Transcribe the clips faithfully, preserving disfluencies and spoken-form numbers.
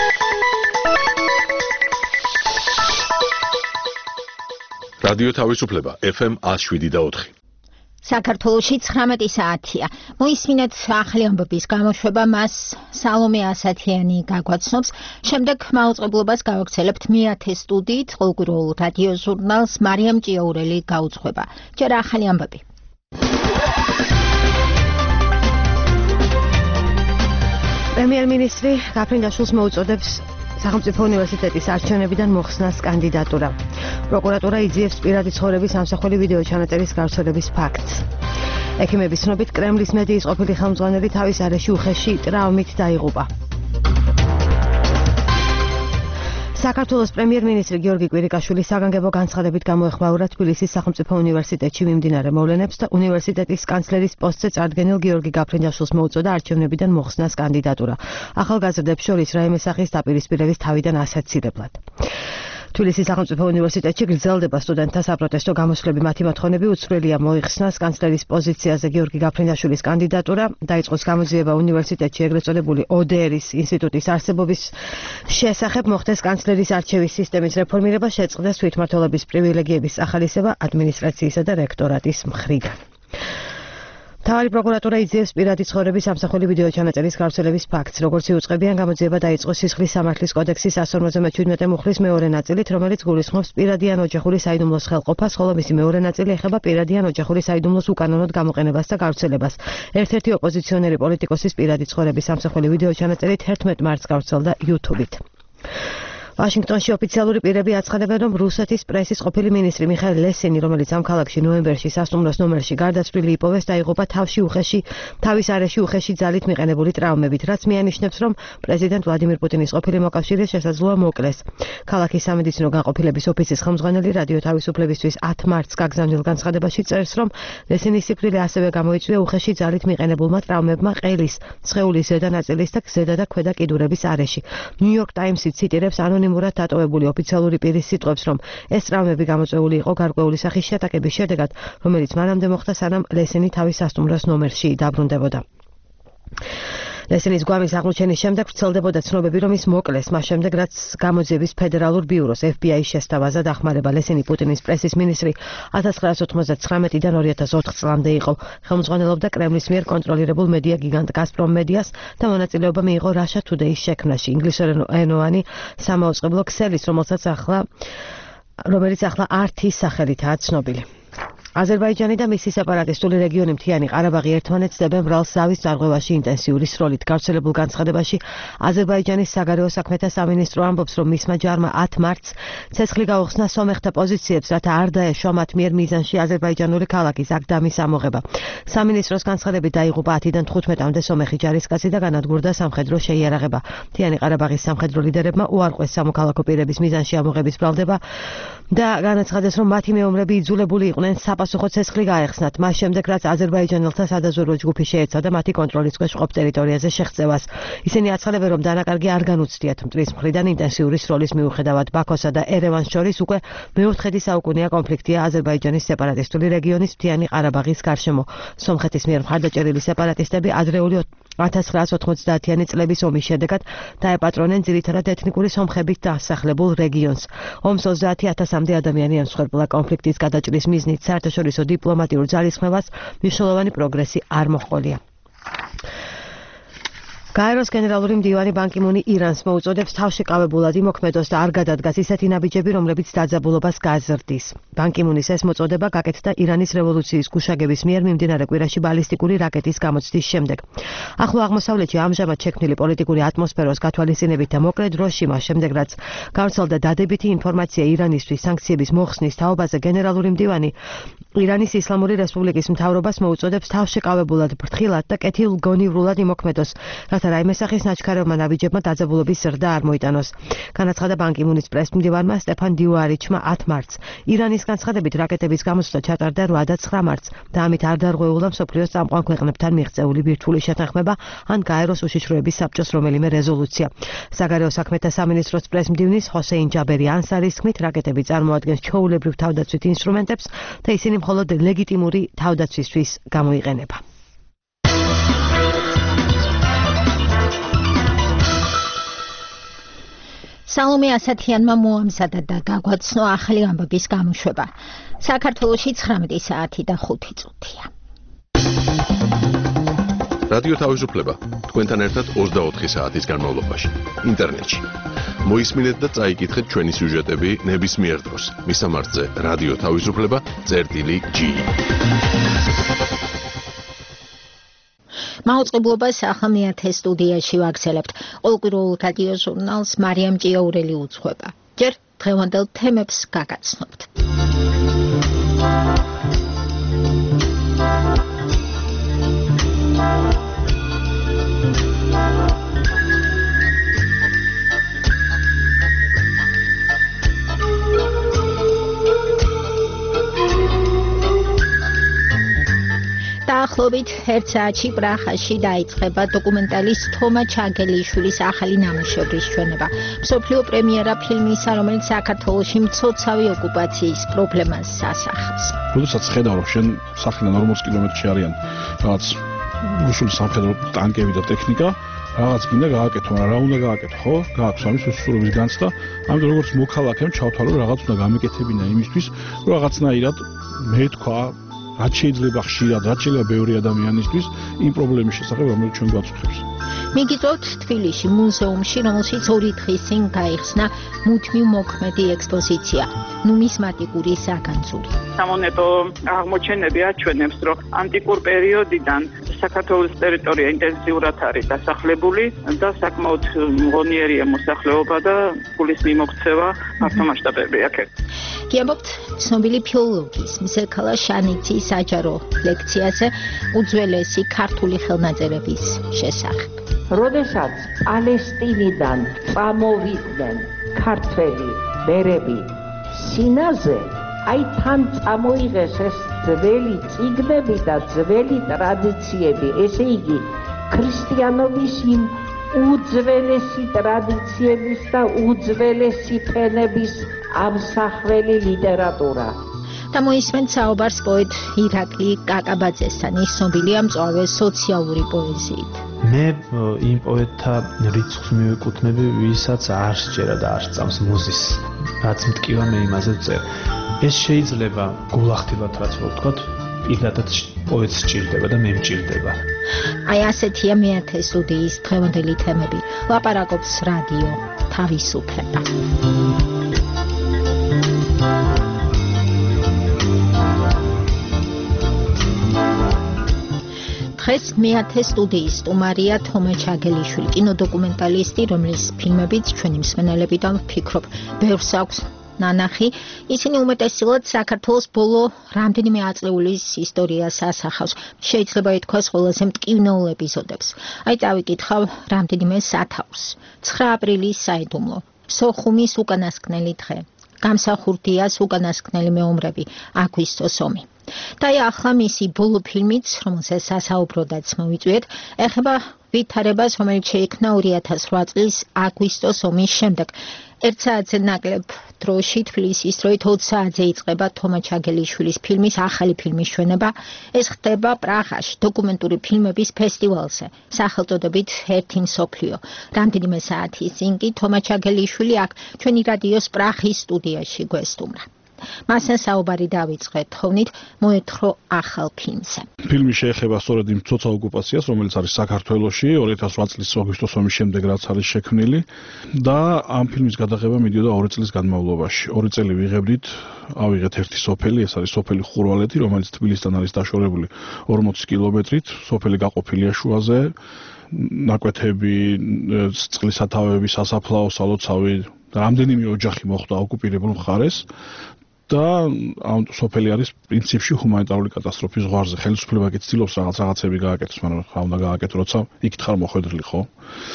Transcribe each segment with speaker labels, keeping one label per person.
Speaker 1: რადიო თავისუფლება ეფ ემ one oh seven point four.
Speaker 2: საქართველოში ცხრამეტი საათია. მოისმინეთ ახალი ამბების გამოშვება, მას სალომე ასათიანი გაგვაცნობს. შემდეგ მაუწყებლობას გავაგრძელებთ მეათე სტუდიით, ყოველკვირეულ რადიო ჟურნალს მარიამ ჭიაურელი გაუძღვება. ჯერ ახალი ამბები.
Speaker 3: პრემიერ-მინისტრი გაფრინდაშვილს მოუწოდებს სახელმწიფო უნივერსიტეტის არჩევნებიდან მოხსნას კანდიდატურა. პროკურატურა იძიებს პირადი ცხოვრების ამსახველი ვიდეო ჩანაწერის გავრცელების ფაქტს. ექიმების ცნობით კრემლის მედიის ყოფილი ხელმძღვანელი თავის არეში უხეში ტრაუმით დაიღუპა. საქართველოს პრემიერ-მინისტრი გიორგი კვირიკაშვილი საგანგებო განცხადებით გამოეხმაურა თბილისის სახელმწიფო უნივერსიტეტში მიმდინარე მოვლენებს და უნივერსიტეტის კანცლერის პოსტზე წარდგენილ გიორგი გაფრინდაშვილს მოუწოდა არჩევნებიდან მოხსნას კანდიდატურა. ახალგაზრდებს შორის რაიმე სახის დაპირისპირების თავიდან ასაცილებლად. თბილისის სახელმწიფო უნივერსიტეტში გრძელდება სტუდენტთა საპროტესტო გამოსვლები. მათი მოთხოვნები უცვლელია მოიხსნას კანცლერის პოზიციაზე გიორგი გაფრინდაშვილის კანდიდატურა, დაიწყოს გამოძიება უნივერსიტეტში ეგრეთ წოდებული ო დე ერის ინსტიტუტის არსებობის შესახებ, მოხდეს კანცლერის არჩევის სისტემის რეფორმირება, შეწყდეს თვითმმართველობის პრივილეგიების ახალისება ადმინისტრაციისა და რექტორატის მხრიდან. მთავარი პროკურატურა იძიებს პირადი ცხოვრების ამსახველი ვიდეო ჩანაწერის გავრცელების ფაქტს. როგორც იუწყებიან, გამოძიება დაიწყო სისხლის სამართლის კოდექსის one forty-seven მუხლის მეორე ნაწილით, რომელიც გულისხმობს პირადი ან ოჯახური საიდუმლოს ხელყოფას, ხოლო მისი მეორე ნაწილი ეხება პირადი ან ოჯახური საიდუმლოს უკანონოდ გამოყენებას და გავრცელებას. ერთ-ერთი ოპოზიციონერი პოლიტიკოსის პირადი ცხოვრების ამსახველი ვიდეო ჩანაწერი თერთმეტ მარტს გავრცელდა YouTube-ით. ვაშინგტონში ოფიციალური პირები აცხადებენ, რომ რუსეთის პრესის ყოფილი მინისტრი მიხაილ ლესინი, რომელიც ამ ქალაქში ნოემბერში სასტუმროს ნომერში გარდაცვლილი იპოვეს, დაიღუპა თავში უხეში, თავის არეში უხეში ძალით მიყენებული ტრაუმებით, რაც მიანიშნებს, რომ პრეზიდენტ ვლადიმირ პუტინის ყოფილი მოკავშირე შესაძლოა მოკლეს. ქალაქის სამედიცინო განყოფილების ოფისის ხელმძღვანელი რადიო თავისუფლებისთვის one მარტს გაგზავნილ განცხადებაში წერს, რომ ლესინის სიკვდილი ასევე გამოიწვია უხეში ძალით მიყენებულმა ტრაუმებმა ყელის, სხეულის ზედა ნაწილის და ზედა და ქვედა კიდურების არეში. ნიუ-იორკ ტაიმსი ციტირებს ანონიმურად დატოვებული ოფიციალური პირის სიტყვებს, რომ ეს ტრაუმები გამოწვეული იყო გარკვეული სახის შეტაკების შედეგად, რომელიც მანამდე მოხდა, სანამ ლესინი თავის სასტუმროს ნომერში დაბრუნდებოდა. ლესინის გვამის აღმოჩენის შემდეგ ვრცელდებოდა ცნობები, რომ ის მოკლეს, მას შემდეგ, რაც გამოძიების ფედერალურ ბიუროს ეფ ბი აის შესთავაზა დახმარება. ლესინი პუტინის პრესის მინისტრი one thousand nine hundred ninety-nine-დან two thousand four წლამდე იყო. ხელმძღვანელობდა კრემლის მიერ კონტროლირებულ მედია გიგანტ გაზპრომ მედიას და მონაწილეობა მიიღო Russia Today-ის შექმნაში. ინგლისურენოვანი სამაუწყებლო ქსელის, რომელსაც ახლა რომელიც ახლა ართის სახელითაა ცნობილი. აზერბაიჯანი და მისი სეპარატისტული რეგიონი მთიანი ყარაბაღი ერთმანეთს დებენ ბრალს ზავის წარღვევაში ინტენსიური სროლით. გავრცელებულ განცხადებაში აზერბაიჯანის საგარეო საქმეთა სამინისტრო ამბობს, რომ მისმა ჯარმა one მარტს ცეცხლი გაუხსნა სომეხთა პოზიციებს, რათა არ დაეშვა მათ მიერ მიზანში აზერბაიჯანული ქალაქის აგდამის ამოღება. სამინისტროს განცხადებით დაიღუპა ten-დან fifteen-მდე სომეხი ჯარისკაცი და განადგურდა სამხედრო შეიარაღება. მთიანი ყარაბაღის სამხედრო ლიდერებმა უარყვეს სამოქალაქო პირების მიზანში ამოღების ბრალდება და განაცხადეს, რომ მათი მეომრები იძულებული იყვნენ საპასუხო ცეცხლი გაეხსნათ, მას შემდეგ, რაც აზერბაიჯანელთა სადაზვერვო ჯგუფი შეეცადა მათი კონტროლის ქვეშ მყოფ ტერიტორიაზე შეღწევას. ისინი აცხადებენ, რომ დანაკარგი არ განუცდიათ მტრის მხრიდან ინტენსიური სროლის მიუხედავად. ბაქოსა და ერევანს შორის უკვე მეოთხედი საუკუნეა კონფლიქტია აზერბაიჯანის სეპარატისტული რეგიონის მთიანი ყარაბაღის გარშემო. სომხეთის მიერ მხარდაჭერილი სეპარატისტები ადრეული nineteen ninety-იანი წლების ომის შედეგად დაეპატრონენ ძირითადად ეთნიკური სომხებით დასახლებულ რეგიონს. ომს twenty thousand-მდე ადამიანი ემსხვერპლა. კონფლიქტის გადაჭრის მიზნით საერთაშორისო დიპლომატიურ ძალისხმევას მნიშვნელოვანი პროგრესი არ მოჰყოლია. გაეროს გენერალური მდივანი ბან კი მუნი ირანს მოუწოდებს თავშეკავებულად იმოქმედოს და არ გადადგას ისეთი ნაბიჯები, რომლებიც დაძაბულობას გაზრდის. ბან კი მუნის ეს მოწოდება გაკეთდა ირანის რევოლუციის გუშაგების მიერ მიმდინარე კვირაში ბალისტიკური რაკეტის გამოცდის შემდეგ. ახლო აღმოსავლეთში ამჟამად შექმნილი პოლიტიკური ატმოსფეროს გათვალისწინებით და მოკლე დროში მას შემდეგ, რაც გავრცელდა დადებითი ინფორმაცია ირანისთვის სანქციების მოხსნის თაობაზე, გენერალური მდივანი ირანის ისლამური რესპუბლიკის მთავრობას მოუწოდებს თავშეკავებულად, ფრთხილად და კეთილგონივრულად იმოქმედოს, რათა რაიმე სახის ნაჩქარევმა ნაბიჯებმა დაძაბულობის ზრდა არ მოიტანოს. განაცხადა ბან კი მუნის პრესმდივანმა სტეფან დიუარიჩმა one მარტს. ირანის განცხადებით რაკეტების გამოცდა ჩატარდა eight და nine მარტს და ამით არ დარღვეულა მსოფლიოს წამყვან ქვეყნებთან მიღწეული ბირთვული შეთანხმება ან გაეროს უშიშროების საბჭოს რომელიმე რეზოლუცია. საგარეო საქმეთა სამინისტროს პრესმდივნის ჰოსეინ ჯაბერი ანსარის თქმით, რაკეტები წარმოადგენს ჩვეულებრივ თავდაცვით ინსტრუმენტებს და ისინი მხოლოდ ლეგიტიმური თავდაცვისთვის გამოიყენება.
Speaker 2: სალომე ასათიანმა მოამზადა და გაგვაცნო ახალი ამბების გამოშვება. საქართველოში ცხრამეტი საათი და ხუთი წუთია.
Speaker 1: რადიო თავისუფლება თქვენთან ერთად ოცდაოთხი საათის განმავლობაში ინტერნეტში. მოისმინეთ და წაიკითხეთ ჩვენი სიუჟეტები ნებისმიერ დროს. მისამართზე რადიო თავისუფლება წერტილი ჯი.
Speaker 2: მაუწყებლობას ახლა მეათე სტუდიაში ვაგრძელებთ. ყოველკვირეულ რადიო ჟურნალს მარიამ ჭიაურელი უძღვება. ჯერ დღევანდელ თემებს გაგაცნობთ. დაახლოებით ერთ საათში პრაღაში დაიწყება დოკუმენტალის თომა ჩაგელიშვილის ახალი ნამუშევრის ჩვენება. მსოფლიო პრემიერა ფილმისა, რომელიც საქართველოში მცოცავი ოკუპაციის პრობლემას ასახავს.
Speaker 4: როდესაც ხედავ, რომ შენ სახლიდან ორმოც კილომეტრში არიან რაღაც რუსული სამხედრო ტანკები და ტექნიკა, რაღაც გინდა გააკეთო, მაგრამ რა უნდა გააკეთო, ხო? გააქვს ამის უსწრობის განცდა. ამიტომ როგორც მოქალაქემ ჩავთვალო, რაღაც უნდა გამეკეთებინა იმისთვის, რომ რაღაცნაირად მე თქვა რაც შეიძლება ხშირად, რაც შეიძლება ბევრი ადამიანისთვის იმ პრობლემის შესახებ, რომელიც ჩვენ გვაწუხებს.
Speaker 2: მიგიწევთ თბილისში მუზეუმში, რომელშიც ორი დღის წინ გაიხსნა მუდმივ მოქმედი ექსპოზიცია ნუმიზმატიკური საგანძური.
Speaker 5: სამონეტო აღმოჩენები აჩვენებს, რომ ანტიკურ პერიოდიდან საქართველოს ტერიტორია ინტენსიურად არის დასახლებული და საკმაოდ მღონიერია მოსახლეობა და ფულის მიმოქცევა ფართო მასშტაბები აქ.
Speaker 2: გიამბობთ ცნობილი ფილოლოგის მზექალა შანიცის საჯარო ლექციაზე უძველესი ქართული ხელნაწერების შესახებ.
Speaker 6: როდესაც პალესტინიდან წამოვიდნენ ქართველი ბერები სინაზე, აი თან წამოიღეს ეს ძველი წიგნები და ძველი ტრადიციები, ესე იგი ქრისტიანობის იმ უძველესი ტრადიციების და უძველესი ფენების ამსახველი ლიტერატურა.
Speaker 2: და მოისმენთ საუბარს პოეტ ირაკლი კაკაბაძესთან, ის ცნობილია მწვავე სოციალური პოეზიით.
Speaker 7: მე იმ პოეტთა რიცხვს მივეკუთვნები, ვისაც არ სჯერა და არ სწამს მუზის, რაც მტკივა მე იმაზე ვწერ. ეს შეიძლება გულახდებათ, რაც ვთქვათ, პირადად პოეტს სჭირდება და მე მჭირდება.
Speaker 2: აი ასეთია მეათე სტუდიის დღევანდელი თემები. ლაპარაკობს რადიო თავისუფლება. დღეს მეათე სტუდიის სტუმარია თომა ჩაგელიშვილი, კინოდოკუმენტალისტი, რომლის ფილმებიც ჩვენი მსმენელებიდან ვფიქრობ, ბევრს აქვს ნანახი. ისინი უმეტესწილად საქართველოს ბოლო რამდენიმე აწლეულის ისტორიას ასახავს. შეიძლება ითქვას ყველაზე მტკივნეულ ეპიზოდებს. აი წავიკითხავ რამდენიმე სათაურს. ცხრა აპრილის საიდუმლო, სოხუმის უკანასკნელი დღე, გამსახურდიას უკანასკნელი მეომრები, აგვისტოს ომი. და ახლა მისი ბოლო ფილმიც, რომელსაც სასაუბროდაც მოვიწვიეთ, ეხება ვითარებას, რომელიც შეიქმნა ორი ათას რვა წლის აგვისტოს ომის შემდეგ. ერთ საათზე ნაკლებ დროში თბილისის დროით ოცი საათზე იწყება თომა ჩაგელიშვილის ფილმის ახალი ფილმის ჩვენება. ეს ხდება პრაღაში, დოკუმენტური ფილმების ფესტივალზე, სახელწოდებით ერთი მსოფლიო. რამდენიმე საათის წინ კი თომა ჩაგელიშვილი აქ ჩვენი რადიოს პრაღის სტუდიაში გვესტუმრა. მასთან საუბარი დავიწყეთ თხოვნით, მოეთხოვ ახალ ფილმზე.
Speaker 4: ფილმი შეეხება სწორედ იმ მცოცავ ოკუპაციას, რომელიც არის საქართველოში ორი ათას რვა წლის აგვისტოს ომის შემდეგ, რაც არის შექმნილი და ამ ფილმის გადაღება მიდიოდა ორი წლის განმავლობაში. ორი წელი ვიღებდით, ავიღეთ ერთი სოფელი, ეს არის სოფელი ხურვალეთი, რომელიც თბილისთან არის დაშორებული ორმოცი კილომეტრით, სოფელი გაყოფილია შუაზე, ნაკვეთები, წყლის სათავეები, სასაფლაო, სალოცავი, რამდენიმე ოჯახი მოხვდა ოკუპირებულ მხარეს. და ამ სოფელი არის პრინციპში ჰუმანიტარული კატასტროფის ზღვარზე. ხელისუფლება კი ცდილობს რაღაც რაღაცები გააკეთოს, მაგრამ რა უნდა გააკეთო, როცა იქით ხარ მოხვედრილი, ხო?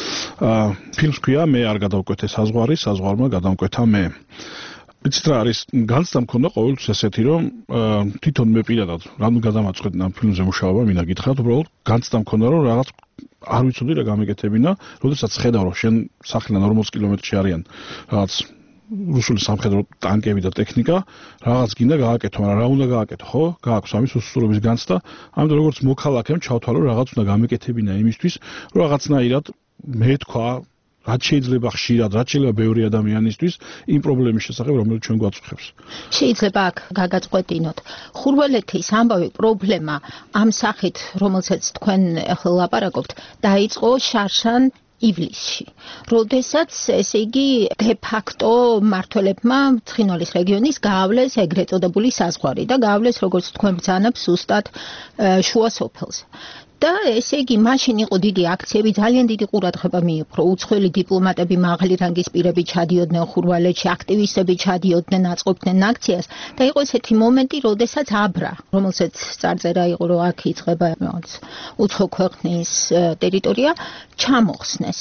Speaker 4: აა ფილმს ქვია მე არ გადავკვეთე საზღვარი, საზღვარმა გადამკვეთა მე. იცით რა არის, განცდა მქონდა ყოველთვის ესეთი, რომ თვითონ მე პირადად რამე გადამაწყვეტ ამ ფილმზე მუშაობა, მინდა გითხრათ, უბრალოდ განცდა მქონდა, რომ რაღაც არ ვიცოდი რა გამეკეთებინა, როდესაც ხედავ, რომ შენ სახლიდან ორმოც კილომეტრში არიან რაღაც რუსული სამხედრო ტანკები და ტექნიკა, რაღაც გინდა გააკეთო, მაგრამ რა უნდა გააკეთო, ხო? გააქვს ამის უსწრობის განცდა. ამიტომ როგორც მოქალაქემ ჩავთვალო, რაღაც უნდა გამეკეთებინა იმისთვის, რომ რაღაცნაირად მე თქვა რაც შეიძლება ხშირად, რაც შეიძლება ბევრი ადამიანისთვის იმ პრობლემის შესახებ, რომელიც ჩვენ გვაწუხებს.
Speaker 2: შეიძლება აქ გაგაწყვეტინოთ. ხურვალეთის ამბავი პრობლემა ამ სახით, რომელსაც თქვენ ახლა ლაპარაკობთ, დაიწყო შარშან ივლისში. როდესაც ესე იგი დე ფაქტო მმართველებმა ცხინვალის რეგიონის გაავლეს ეგრეთ წოდებული საზღვარი და გაავლეს როგორც თქვენ ბრძანებს ზუსტად შუა სოფელს. და ესე იგი მაშინ იყო დიდი აქციები, ძალიან დიდი ყურადღება მიიპყრო. უცხოელი დიპლომატები, მაღალი რანგის პირები ჩადიოდნენ ხურვალეთში, აქტივისტები ჩადიოდნენ, აწყობდნენ აქციას და იყო ესეთი მომენტი, როდესაც აბრა, რომელსაც წარწერა იყო, რომ აქ იწყება რაღაც უცხო ქვეყნის ტერიტორია, ჩამოხსნეს.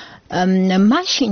Speaker 2: მაშინ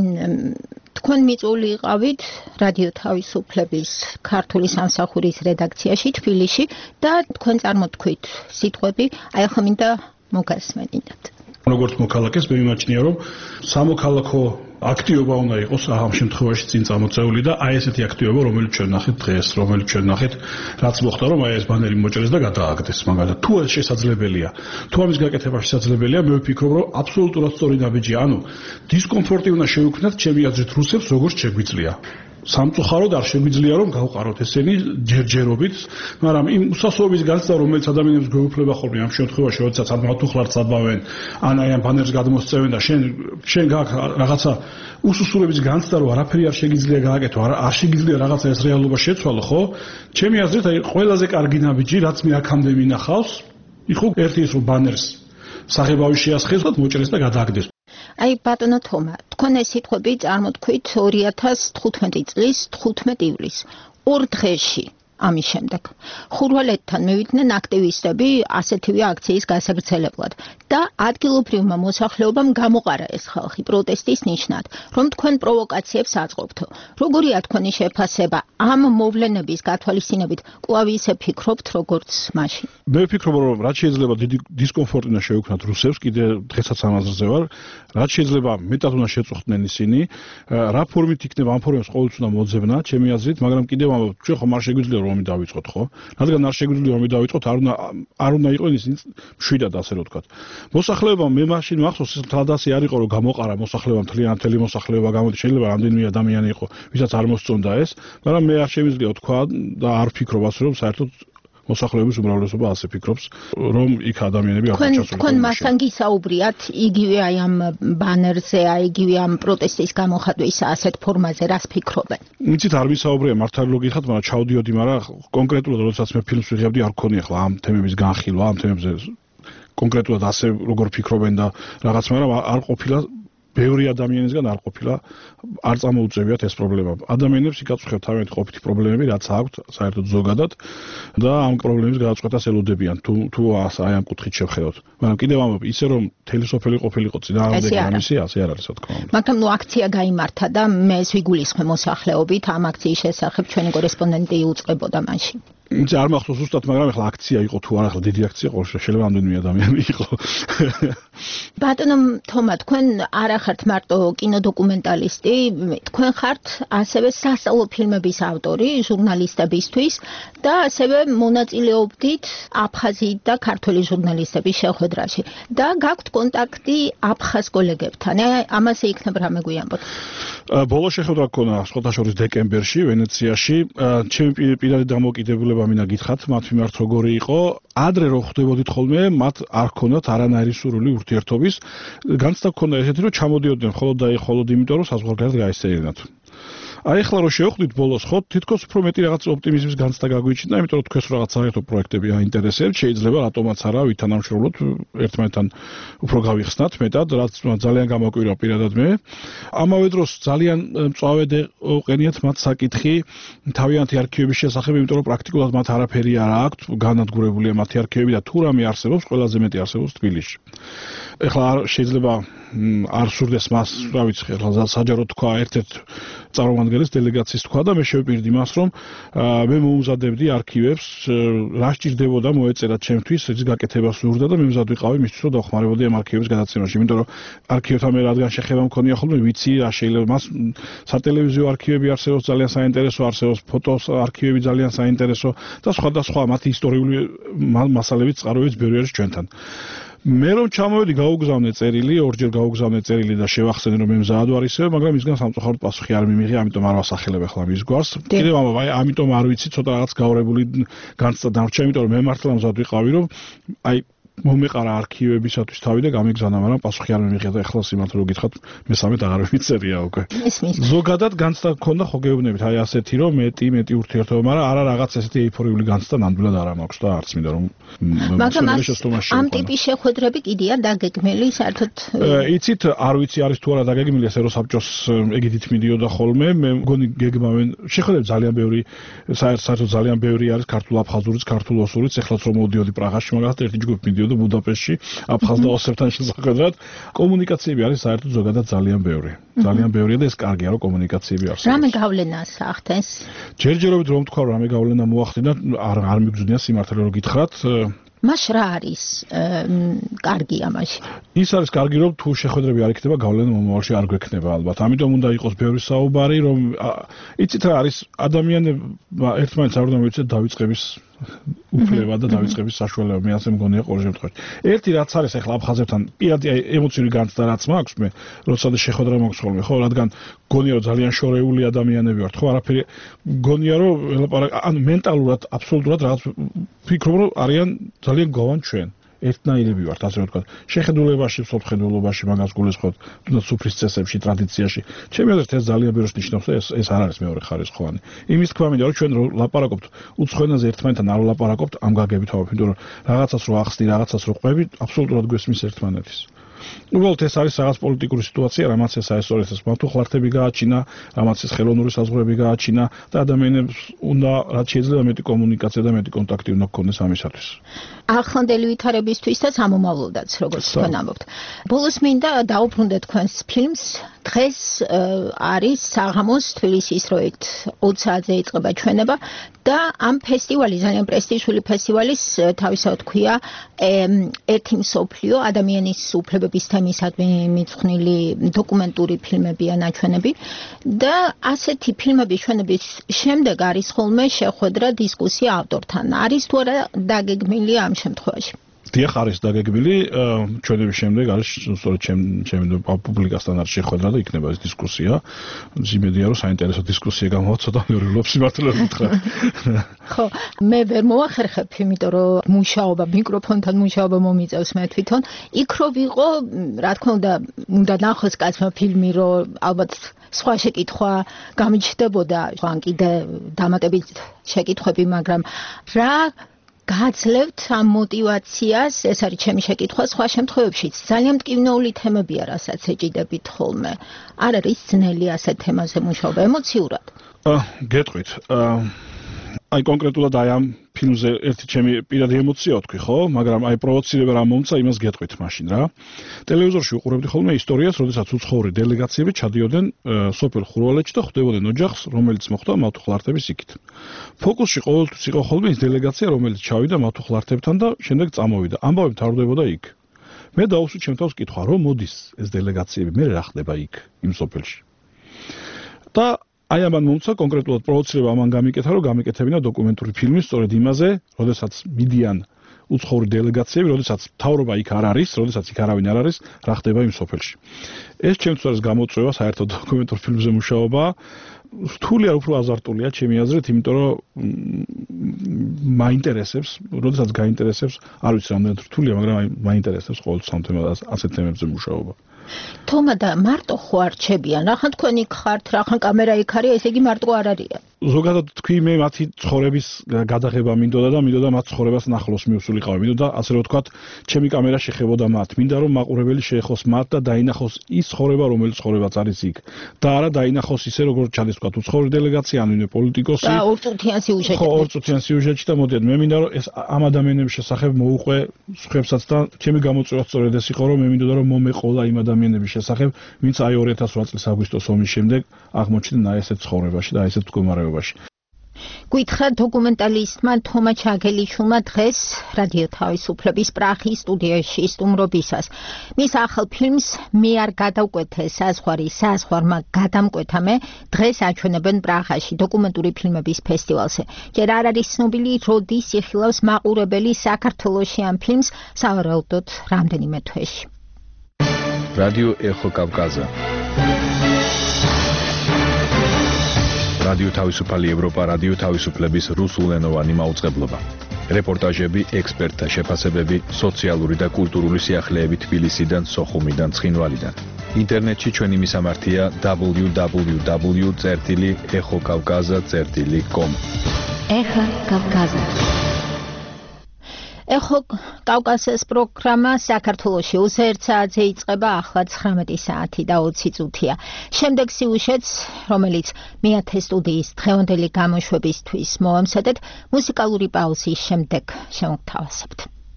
Speaker 2: თქვენ მიწვეული იყავით რადიო თავისუფლების ქართული სამსახურის რედაქციაში თბილისში და თქვენ წარმოთქვით სიტყვები, აი ახლა მინდა მოგასმენინათ.
Speaker 4: როგორც მოქალაქეს მე მიმაჩნია, რომ სამოქალაქო აქტივობა უნდა იყოს ამ შემთხვევაში წინ წამოწეული და აი ესეთი აქტივობა, რომელიც ჩვენ ნახეთ დღეს, რომელიც ჩვენ ნახეთ, რაც მოხდა, რომ აი ეს ბანერი მოჭრეს და გადააგდეს, მაგალითად, თუ ეს შესაძლებელია, თუ ამის გაკეთება შესაძლებელია, მე ვფიქრობ, რომ აბსოლუტურად სწორი ნაბიჯია, ანუ დისკომფორტი უნდა შევქმნათ ჩემი აზრით რუსებს, როგორც შეგვიძლია. სამწუხაროდ არ შეგვიძლია რომ გავყაროთ ესენი ჯერჯერობით, მაგრამ იმ უსასრულობის განცდა, რომელიც ადამიანებს გვეუფლება ხოლმე ამ შემთხვევაში, როდესაც ამათუხლარს აბავენ, ან აი ამ ბანერს გადმოსწევენ და შენ შენ გაქვს რაღაცა უსასრულობის განცდა, რომ არაფერი არ შეგიძლია გააკეთო, არ შეგიძლია რაღაცა ეს რეალობა შეცვალო, ხო? ჩემი აზრით, აი ყველაზე კარგი ნაბიჯი, რაც მე აქამდე მინახავს, იყო ერთი ის რომ ბანერს საღებავი შეასხეს და მოჭრეს და გადააგდეს.
Speaker 2: აი ბატონო თომა, თქვენ ეს სიტყვები წარმოთქვით ორი ათას თხუთმეტი წლის თხუთმეტი ივლისს, ორ დღეში ამის შემდეგ. ხურვალეთთან მივიდნენ აქტივისტები ასეთივე აქციის გასაგრძელებლად და ადგილობრივმა მოსახლეობამ გამოყარა ეს ხალხი პროტესტის ნიშნად, რომ თქვენ პროვოკაციებს აწყობთო. როგორია თქვენი შეფასება ამ მოვლენების გათვალისწინებით, კვლავ ისე ფიქრობთ, როგორც მაშინ?
Speaker 4: მე ვფიქრობ, რომ რაც შეიძლება დიდი დისკომფორტი უნდა შეექმნათ რუსებს, კიდე დღესაც ამ აზრზე ვარ, რაც შეიძლება მეტად უნდა შეწუხდნენ ისინი, რა ფორმით იქნება ამ ფორმებს ყოველთვის უნდა მოძებნა, ჩემი აზრით, მაგრამ კიდევ ამბობ, ჩვენ ხომ არ შეგვიძლია რომ ამი დავიწყოთ, ხო? რადგან არ შეგვიძლია ამი დავიწყოთ, არ უნდა არ უნდა იყოს ისინი მშვიდად, ასე რომ ვთქვათ. მოსახლეობამ მე მაშინ მახსოვს, ეს თადასი არ იყო რომ გამოყარა მოსახლეობამ მთლიანად მთელი მოსახლეობა გამოდი, შეიძლება რამდენიმე ადამიანი იყო, ვისაც არ მოსწონდა ეს, მაგრამ მე არ შემიძლია თქვა და არ ვფიქრობ ასე რომ საერთოდ მოსახლეობის უმრავლესობა ასე ფიქრობს, რომ იქ ადამიანები არ ჩასულიყო.
Speaker 2: თქვენ მასთან გისაუბრიათ იგივე აი ამ ბანერზე, აი იგივე ამ პროტესტის გამოხატვის ასეთ ფორმაზე, რას ფიქრობენ?
Speaker 4: იცით, არ ვისაუბრია მართალი რო გიხათ, მაგრამ ჩავდიოდი, მაგრამ კონკრეტულად როდესაც მე ფილმს ვიღებდი, არ მქონია ახლა ამ თემების განხილვა, ამ თემებზე კონკრეტულად ასე როგორ ფიქრობენ და რაღაც, მაგრამ არ ყოფილა ბევრი ადამიანისგან არ ყოფილა არ წამოუწევიათ ეს პრობლემა. ადამიანებს იკაცხებთ თავიანთი ყოფითი პრობლემები, რაც აქვთ საერთოდ ზოგადად და ამ პრობლემის გადაწყვეტას ელოდებიან, თუ თუ აი ამ კუთხით შევხედოთ. მაგრამ კიდევ ამბობ, ისე რომ მთელი სოფელი ყოფილიყო წინააღმდეგ ამისი, ასე არ არის, რა თქმა უნდა.
Speaker 2: მაგრამ ნუ აქცია გაიმართა და მე ეს ვიგულისხმე მოსახლეობით ამ აქციის შესახებ ჩვენი კორესპონდენტი იუწყებოდა მაშინ.
Speaker 4: იცი არ მახსოვს ზუსტად, მაგრამ ახლა აქცია იყო თუ არა, ახლა დიდი აქცია ყოველ შეიძლება ამდენიმე ადამიანი იყო.
Speaker 2: ბატონო თომა, თქვენ არ ახართ მარტო კინოდოკუმენტალისტი, თქვენ ხართ ასევე სასწავლო ფილმების ავტორი ჟურნალისტებისთვის და ასევე მონაწილეობდით აფხაზი და ქართველი ჟურნალისტების შეხვედრაში და გაქვთ კონტაქტი აფხაზ კოლეგებთან. ამაზე იქნებ რამე გვიამბოთ?
Speaker 4: ბოლო შეხვედრა გქონდა სხვათაშორის დეკემბერში ვენეციაში. ჩემი პირადი დამოკიდებულება მინდა გითხრათ, მათ მიმართ როგორი იყო. ადრე რო ხვდებოდით ხოლმე, მათ არ ჰქონდათ არანაირი სურვილი ურთიერთობის. განცდა ჰქონდა ესეთი, რომ ჩამოდიოდნენ მხოლოდ და მხოლოდ იმიტომ, რომ საზღვარგარეთ გაესწრებინათ. აი ახლა რო შევხვდით ბოლოს, ხო, თითქოს უფრო მეტი რაღაც ოპტიმიზმის განცდა გაგვიჩნდა, იმიტომ რომ თქვენს რაღაც საერთო პროექტები აინტერესებთ, შეიძლება რატომაც არა ვითანამშრომლოთ ერთმანეთთან უფრო გავიხსნათ მეტად, რაც ძალიან გამოკვირვა პირადად მე. ამავე დროს ძალიან მწვავედ უყენიათ მათ საკითხი თავიანთი არქივების შესახებ, იმიტომ რომ პრაქტიკულად მათ არაფერი არ აქვთ, განადგურებულია მათი არქივები და თუ რამე არსებობს, ყველაზე მეტი არსებობს თბილისში. ეხლა შეიძლება არ სურდეს მას, რა ვიცი, ეხლა საჯარო თქვა ერთ-ერთ წარმომადგენლის დელეგაციის თქვა და მე შევპირდი მას, რომ მე მოუმზადებდი არქივებს, რა სჭირდებოდა მოეწერა ჩემთვის, რის გაკეთება სურდა და მე მზად ვიყავი მისთვის, რომ დავხმარებოდი ამ არქივების გადაცემაში, იმიტომ რომ არქივებთან მე რადგან შეხება მქონია ხოლმე, ვიცი რა შეიძლება მას სატელევიზიო არქივები არსებობს ძალიან საინტერესო, არსებობს ფოტოს არქივები ძალიან საინტერესო და სხვა და სხვა მათი ისტორიული მასალებიც წყაროებიც ბევრი არის ჩვენთან. მე რომ ჩამოვედი გაუგზავნე წერილი, ორჯერ გაუგზავნე წერილი და შევახსენე რომ მე მზად ვარ ისევ, მაგრამ ისგან სამწუხაროდ პასუხი არ მიმიღე, ამიტომ არ ვასახელებ ახლა მის გვარს. კიდევ ამბობ, აი ამიტომ არ ვიცი, ცოტა რაღაც გავრებული განცდა დამრჩა, იმიტომ რომ მე მართლა მზად ვიყავი, რომ აი მომეყარა არქივებისათვის თავი და გამიგზავნა, მაგრამ პასუხი არ მიმიღე და ახლა სიმართლე რომ გითხრათ, მესამედ აღარ ვიცერია უკვე. ზოგადად განცდა გქონდა ხო გეუბნებით, აი ასეთი რომ მეტი, მეტი ურთიერთობა, მაგრამ არა რაღაც ესეთი ეიფორიული განცდა ნამდვილად არ მაქვს და არც მინდა რომ
Speaker 2: მაგრამ ამ ტიპის შეხვედრები კიდია დაგეგმილი საერთოდ
Speaker 4: იცით, არ ვიცი არის თუ არა დაგეგმილი, ეს ეროსაბჭოს ეგიდით მიდიოდა ხოლმე, მე მგონი გეგმავენ შეხვედრები ძალიან ბევრი, საერთოდ ძალიან ბევრი არის ქართულ აფხაზურიც, ქართულ ოსურიც, ეხლაც რომ მოდიოდი პრაღაში, მაგალითად ერთი ჯგუფი მიდიოდა ბუდაპეშტში, აფხაზ და ოსებთან შესახვედრად. კომუნიკაციები არის საერთოდ ზოგადად ძალიან ბევრი. ძალიან ბევრია და ეს კარგია რომ კომუნიკაციები არსებობს.
Speaker 2: რამე გავლენას ახდენს?
Speaker 4: ჯერჯერობით რომ თქვა რომ რამე გავლენა მოახდინა, არ არ მიგძვნია სიმართლე რომ გითხრათ.
Speaker 2: მას რა არის კარგი ამაში?
Speaker 4: ის არის კარგი რომ თუ შეხვედრები არ იქნება გავლენა მომავალში არ გვექნება ალბათ. ამიტომ უნდა იყოს ბევრი საუბარი რომ იცით რა არის ადამიანებმა ერთმანეთს არ უნდა მოიცეთ დავიწყების უფლება და დავიწყების საშუალება, მე ასე მგონია ყოველ შემთხვევაში. ერთი რაც არის ახლა აფხაზებთან პირადი ემოციური განცდა რაც მაქვს მე, როცა და შეხვედრა მაქვს ხოლმე, ხო, რადგან გონია რომ ძალიან შორეული ადამიანები ვართ, ხო, არაფერი გონია რომ ელაპარაკ ანუ მენტალურად აბსოლუტურად რაღაც ფიქრობ რომ არიან ძალიან გავან ჩვენ. ერთნაირები ვართ, ასე ვთქვათ. შეხედულებაში, სოფხედულობაში, მაგას გულისხმობთ, თუნდაც სუფრის წესებში, ტრადიციაში. ჩემი აზრით ეს ძალიან ბევრს ნიშნავს და ეს ეს არ არის მეორე ხარისხოვანი. იმის თქვა მინდა რომ ჩვენ რო ლაპარაკობთ უცხოენაზე ერთმანეთთან არ ვლაპარაკობთ ამ გაგებით ავ, იმიტომ რომ რაღაცას რო ახსნი, რაღაცას რო ყვები, აბსოლუტურად გვესმის ერთმანეთის. უბრალოდ ეს არის რაღაც პოლიტიკური სიტუაცია, რამაც ეს აესწორებს ეს მართლხლართები გააჩინა, რამაც ეს ხელოვნური საზღვრები გააჩინა და ადამიანებს უნდა რაც შეიძლება მეტი კომუნიკაცია და მეტი კონტაქტი უნდა გქონდეს ამისათვის.
Speaker 2: ახლანდელი ვითარებისთვისაც ამომავლოდაც, როგორც თქვენ ამბობთ. ბოლოს მინდა დაუბრუნდე თქვენს ფილმს. დღეს არის საღამოს თბილისის როით ოც საათზე იწყება ჩვენება და ამ ფესტივალი, ძალიან პრესტიჟული ფესტივალის თავისად ქვია ერთი მსოფლიო ადამიანის უფლებების თემისადმი მიძღვნილი დოკუმენტური ფილმებია ნაჩვენები და ასეთი ფილმების ჩვენების შემდეგ არის ხოლმე შეხვედრა, დისკუსია ავტორთან. არის თუ არა დაგეგმილი ამ შემთხვევაში?
Speaker 4: დიახ, არის დაგეგმილი, ჩვენების შემდეგ არის სწორედ ჩემი პუბლიკასთან არის შეხვედრა და იქნება ეს დისკუსია. იმედია რომ საინტერესო დისკუსია გამოვა, ცოტა მეურვებს სიმართლე ვთქვა.
Speaker 2: ხო, მე ვერ მოახერხებ, იმიტომ რომ მუშაობა, მიკროფონთან მუშაობა მომიწევს მე თვითონ. იქ რო ვიყო, რა თქმა უნდა, უნდა ნახოს კაცმა ფილმი, რომ ალბათ სხვა შეკითხვა გამიჩნდებოდა, ან კიდე დამატებით შეკითხვები, მაგრამ რა გაძლევთ ამ мотивაციას, ეს არის ჩემი შეკითხვა სხვა შემთხვევებშიც. ძალიან მტკივნეული თემებია, რასაც ეჭიდებით ხოლმე. არ არის ძნელი ასეთ თემაზე მუშაობა ემოციურად?
Speaker 4: გეტყვით. აი კონკრეტულად აი ამ ფილმზე ერთი ჩემი პირადი ემოცია ვთქვი, ხო? მაგრამ აი პროვოცირება რა მომცა, იმას გეტყვით მაშინ რა. ტელევიზორში უყურებდი ხოლმე ისტორიას, როდესაც უცხოური დელეგაციები ჩადიოდნენ სოფელ ხურვალეთში და ხვდებოდნენ ოჯახს, რომელიც მოხვდა მათუხლართების იქით. ფოკუსში ყოველთვის იყო ხოლმე ის დელეგაცია, რომელიც ჩავიდა მათუხლართებთან და შემდეგ წამოვიდა. ამბავი მთავრდებოდა იქ. მე დაუსვი ჩემ თავს კითხვა, რომ მოდის ეს დელეგაციები, მე რა ხდება იქ, იმ სოფელში. და აი ამან მომცა კონკრეტულად პროვოცირება ამან გამიკეთა, რომ გამიკეთებინა დოკუმენტური ფილმი სწორედ იმაზე, როდესაც მიდიან უცხოური დელეგაციები, როდესაც მთავრობა იქ არ არის, როდესაც იქ არავინ არ არის, რა ხდება იმ სოფელში. ეს ჩემთვის არის გამოწვევა საერთოდ დოკუმენტურ ფილმზე მუშაობა. რთული არ უფრო აზარტულია ჩემი აზრით, იმიტომ რომ მაინტერესებს, როდესაც გაინტერესებს, არ ვიცი რამდენად რთულია, მაგრამ მაინტერესებს ყოველთვის ამ თემაზე, ასეთ თემებზე მუშაობა.
Speaker 2: თომა და მარტო ხო არ რჩებიან? რახან თქვენ იქ ხართ, რახან კამერა იქ არის, ესე იგი მარტო არ არიან.
Speaker 4: ზოგადად თქვი მე მათი ცხოვრების გადაღება მინდოდა და მინდოდა მათ ცხოვრებას ნახლოს მიუსულიყავი. მინდოდა ასე რომ ვთქვათ, ჩემი კამერა შეხებოდა მათ. მინდა რომ მაყურებელი შეეხოს მათ და დაინახოს ის ცხოვრება, რომელიც ცხოვრებაც არის იქ. და არა დაინახოს ისე როგორც ჩადის ვთქვათ უცხოური დელეგაცია, ან ვინმე პოლიტიკოსი.
Speaker 2: და ორწუთიან სიუჟეტი.
Speaker 4: ხო, ორწუთიან სიუჟეტი და მოდიეთ, მე მინდა რომ ეს ამ ადამიანების შესახებ მოუყვე სხვებსაც და ჩემი გამოწვევა სწორედ ეს იყო, რომ მე მინდოდა რომ მომეყოლა იმ ადამიანების შესახებ, ვინც აი ორი ათას რვა წლის აგვისტოს ომის შემდეგ აღმოჩნდნენ აი ესეთ ცხოვრებაში და აი ესეთ მდგომარეობაში.
Speaker 2: გითხრა დოკუმენტალისტმა თომა ჩაგელიჩულმა დღეს რადიო თავისუფლების პრაღის სტუდიაში სტუმრობისას. მის ახალ ფილმს მე არ გადავკვეთე საზღვარი საზღვარმა გადამკვეთა მე დღეს აჩვენებენ პრაღაში დოკუმენტური ფილმების ფესტივალზე. ჯერ არ არის ცნობილი როდის იხილავს მაყურებელი საქართველოში ამ ფილმს სავარაუდოდ რამდენიმე თვეში.
Speaker 8: რადიო ეხო კავკაზა რადიო თავისუფალი ევროპა რადიო თავისუფლების რუსულენოვანი მაუწყებლობა. რეპორტაჟები, ექსპერტთა შეფასებები, სოციალური და კულტურული სიახლეები თბილისიდან, სოხუმიდან, ცხინვალიდან. ინტერნეტში ჩვენი მისამართია დაბლიუ დაბლიუ დაბლიუ წერტილი ეხო კავკაზა წერტილი კომ.
Speaker 9: ეხო კავკაზა
Speaker 2: ეხო კავკასიის პროგრამა საქართველოში ოცი საათზე იწყება, ახლა ცხრამეტი საათი და ოცი წუთია. შემდეგ სიუჟეტს, რომელიც მეათე სტუდიის დღევანდელი გამოშვებისთვის მოვამზადეთ, მუსიკალური პაუზის შემდეგ შევთავაზებთ.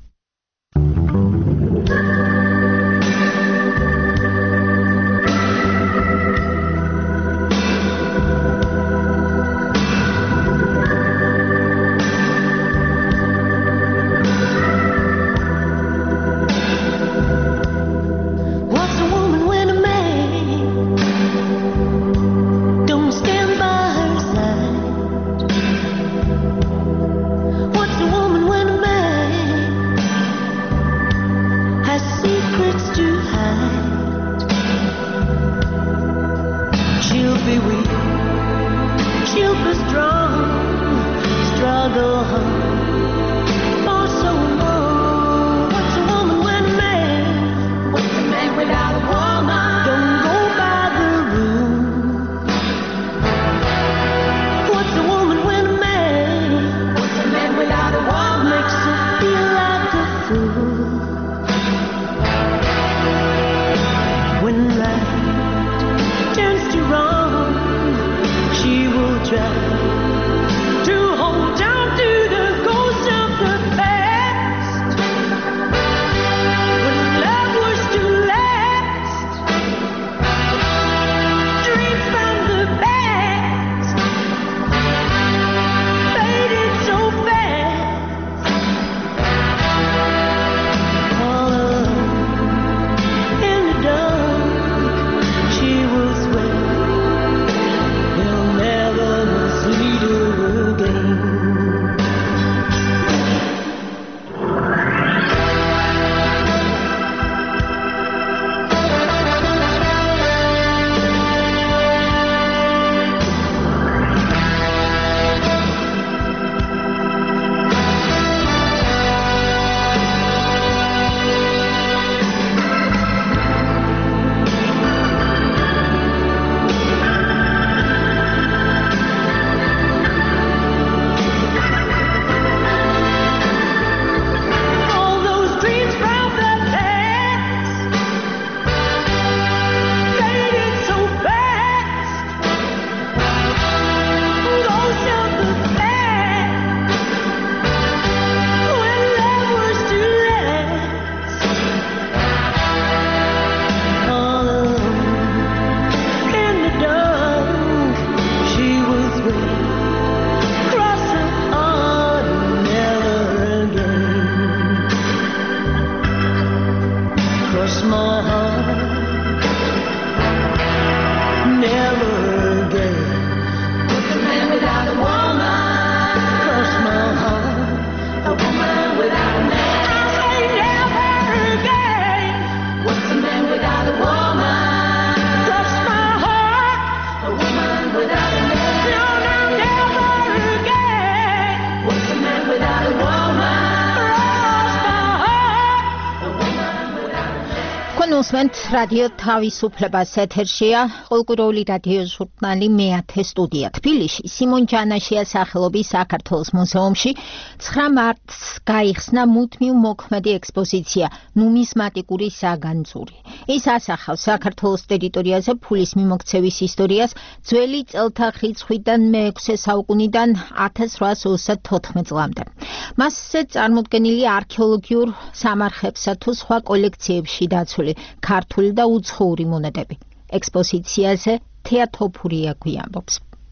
Speaker 2: უსმენთ რადიო თავისუფლებას ეთერშია ყოველკვირეული რადიო ჟურნალი მეათე სტუდია თბილისში სიმონ ჯანაშია სახელობის საქართველოს მუზეუმში ცხრა მარტს გაიხსნა მუდმივ მოქმედი ექსპოზიცია ნუმიზმატიკური საგანძური. ის ასახავს საქართველოს ტერიტორიაზე ფულის მიმოქცევის ისტორიას ძველი წელთა რიცხვიდან მეექვსე საუკუნიდან ათას რვაას ოცდათოთხმეტ წლამდე. მასზე წარმოდგენილი არქეოლოგიურ სამარხებსა თუ სხვა კოლექციებში დაცული ქართული და უცხოური მონეტები. ექსპოზიციაზე თეატოფურია გვიამბობს.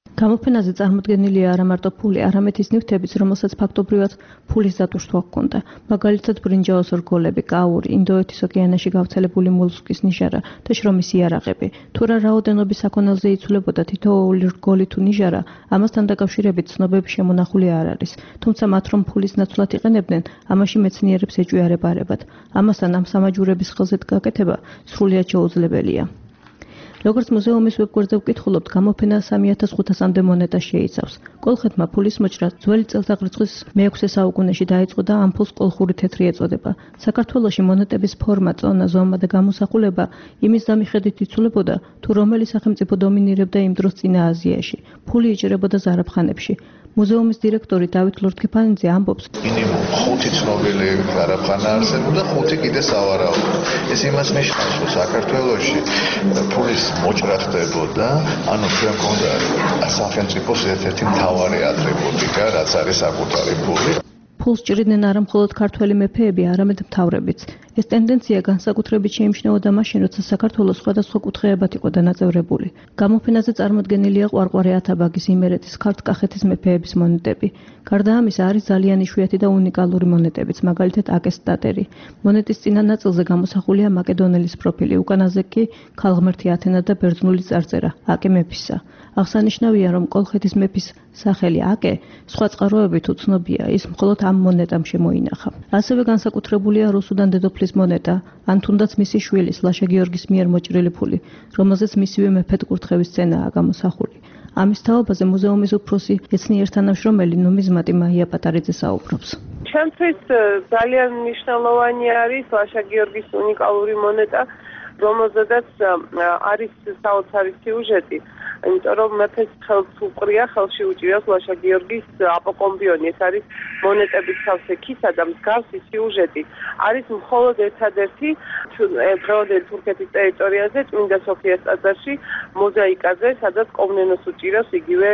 Speaker 10: გამოფენაზე წარმოდგენილია არა მარტო ფული, არამედ ის ნივთებიც, რომელსაც ფაქტობრივად ფულის დატვირთვა ჰქონდა. მაგალითად, ბრინჯაოს რგოლები, კაური, ინდოეთის ოკეანეში გავრცელებული მოლუსკის ნიჟარა და შრომის იარაღები. თუ რა რაოდენობის საქონელზე იცვლებოდა თითოეული რგოლი თუ ნიჟარა, ამასთან დაკავშირებით ცნობები შემონახული არ არის. თუმცა მათ რომ ფულის ნაცვლად იყენებდნენ, ამაში მეცნიერებს ეჭვიარება არებათ. ამასთან ამ სამაჯურების ხელზე გაკეთება სრულიად შეუძლებელია. როგორც მუზეუმის ვებგვერდზე ვკითხულობთ, გამოფენა სამი ათას ხუთასამდე მონეტას შეიცავს. კოლხეთმა ფულის მოჭრა ძველი წელთაღრიცხვის მეექვსე საუკუნეში დაიწყო და ამ ფულს კოლხური თეთრი ეწოდება. საქართველოში მონეტების ფორმა, წონა, ზომა და გამოსახულება იმის დამიხედვით იცვლებოდა, თუ რომელი სახელმწიფო დომინირებდა იმ დროს წინა აზიაში. ფული იჭრებოდა ზარაფხანებში. მუზეუმის დირექტორი დავით ლორთქიფანიძე ამბობს:
Speaker 11: მინიმუმ ხუთი ცნობილი ზარაფხანა არსებობდა, ხუთი კიდე სავარაუდო. ეს იმას ნიშნავს, რომ საქართველოში ფულის მოჭრა ხდებოდა, ანუ ჩვენ გვქონდა სახელმწიფოს ერთ-ერთი მთავარი ატრიბუტიკა, რაც არის საკუთარი ფული.
Speaker 10: ფულს ჭრიდნენ არა მხოლოდ ქართველი მეფეები, არამედ მთავრებიც. ეს ტენდენცია განსაკუთრებით შეიმჩნეოდა მაშინ, როცა საქართველოს სხვადასხვა კუთხეებად იყო დანაწევრებული. გამოფენაზე წარმოდგენილია ყვარყვარე ათაბაგის, იმერეთის, ქართლ-კახეთის მეფეების მონეტები. გარდა ამისა, არის ძალიან იშვიათი და უნიკალური მონეტებიც, მაგალითად აკეს სტატერი. მონეტის წინა ნაწილზე გამოსახულია მაკედონელის პროფილი, უკანაზე კი ქალღმერთი ათენა და ბერძნული წარწერა აკე მეფისა. აღსანიშნავია, რომ კოლხეთის მეფის სახელი აკე სხვა წყაროებით უცნობია, ის მხოლოდ ამ მონეტამ შემოინახა. ასევე განსაკუთრებულია რუსუდან დედოფლის მონეტა, ან თუნდაც მისი შვილის ლაშა გიორგის მიერ მოჭრილი ფული, რომელზეც მისივე მეფედ კურთხევის სცენაა გამოსახული. ამის თაობაზე მუზეუმის უფროსი მეცნიერ-თანამშრომელი ნუმიზმატი მაია პატარიძე საუბრობს.
Speaker 12: ჩვენთვის ძალიან მნიშვნელოვანი არის ლაშა გიორგის უნიკალური მონეტა, რომელზედაც არის საოცარი სიუჟეტი. იმიტომ რომ მეფეს ხელს უყრია, ხელში უჭირავს ლაშა გიორგის აპოკომბიონი. ეს არის მონეტების სავსე ქისა და მსგავსი სიუჟეტი. არის მხოლოდ ერთადერთი დღევანდელი თურქეთის ტერიტორიაზე, წმინდა სოფიას ტაძარში, მოზაიკაზე, სადაც კომნენოს უჭირავს იგივე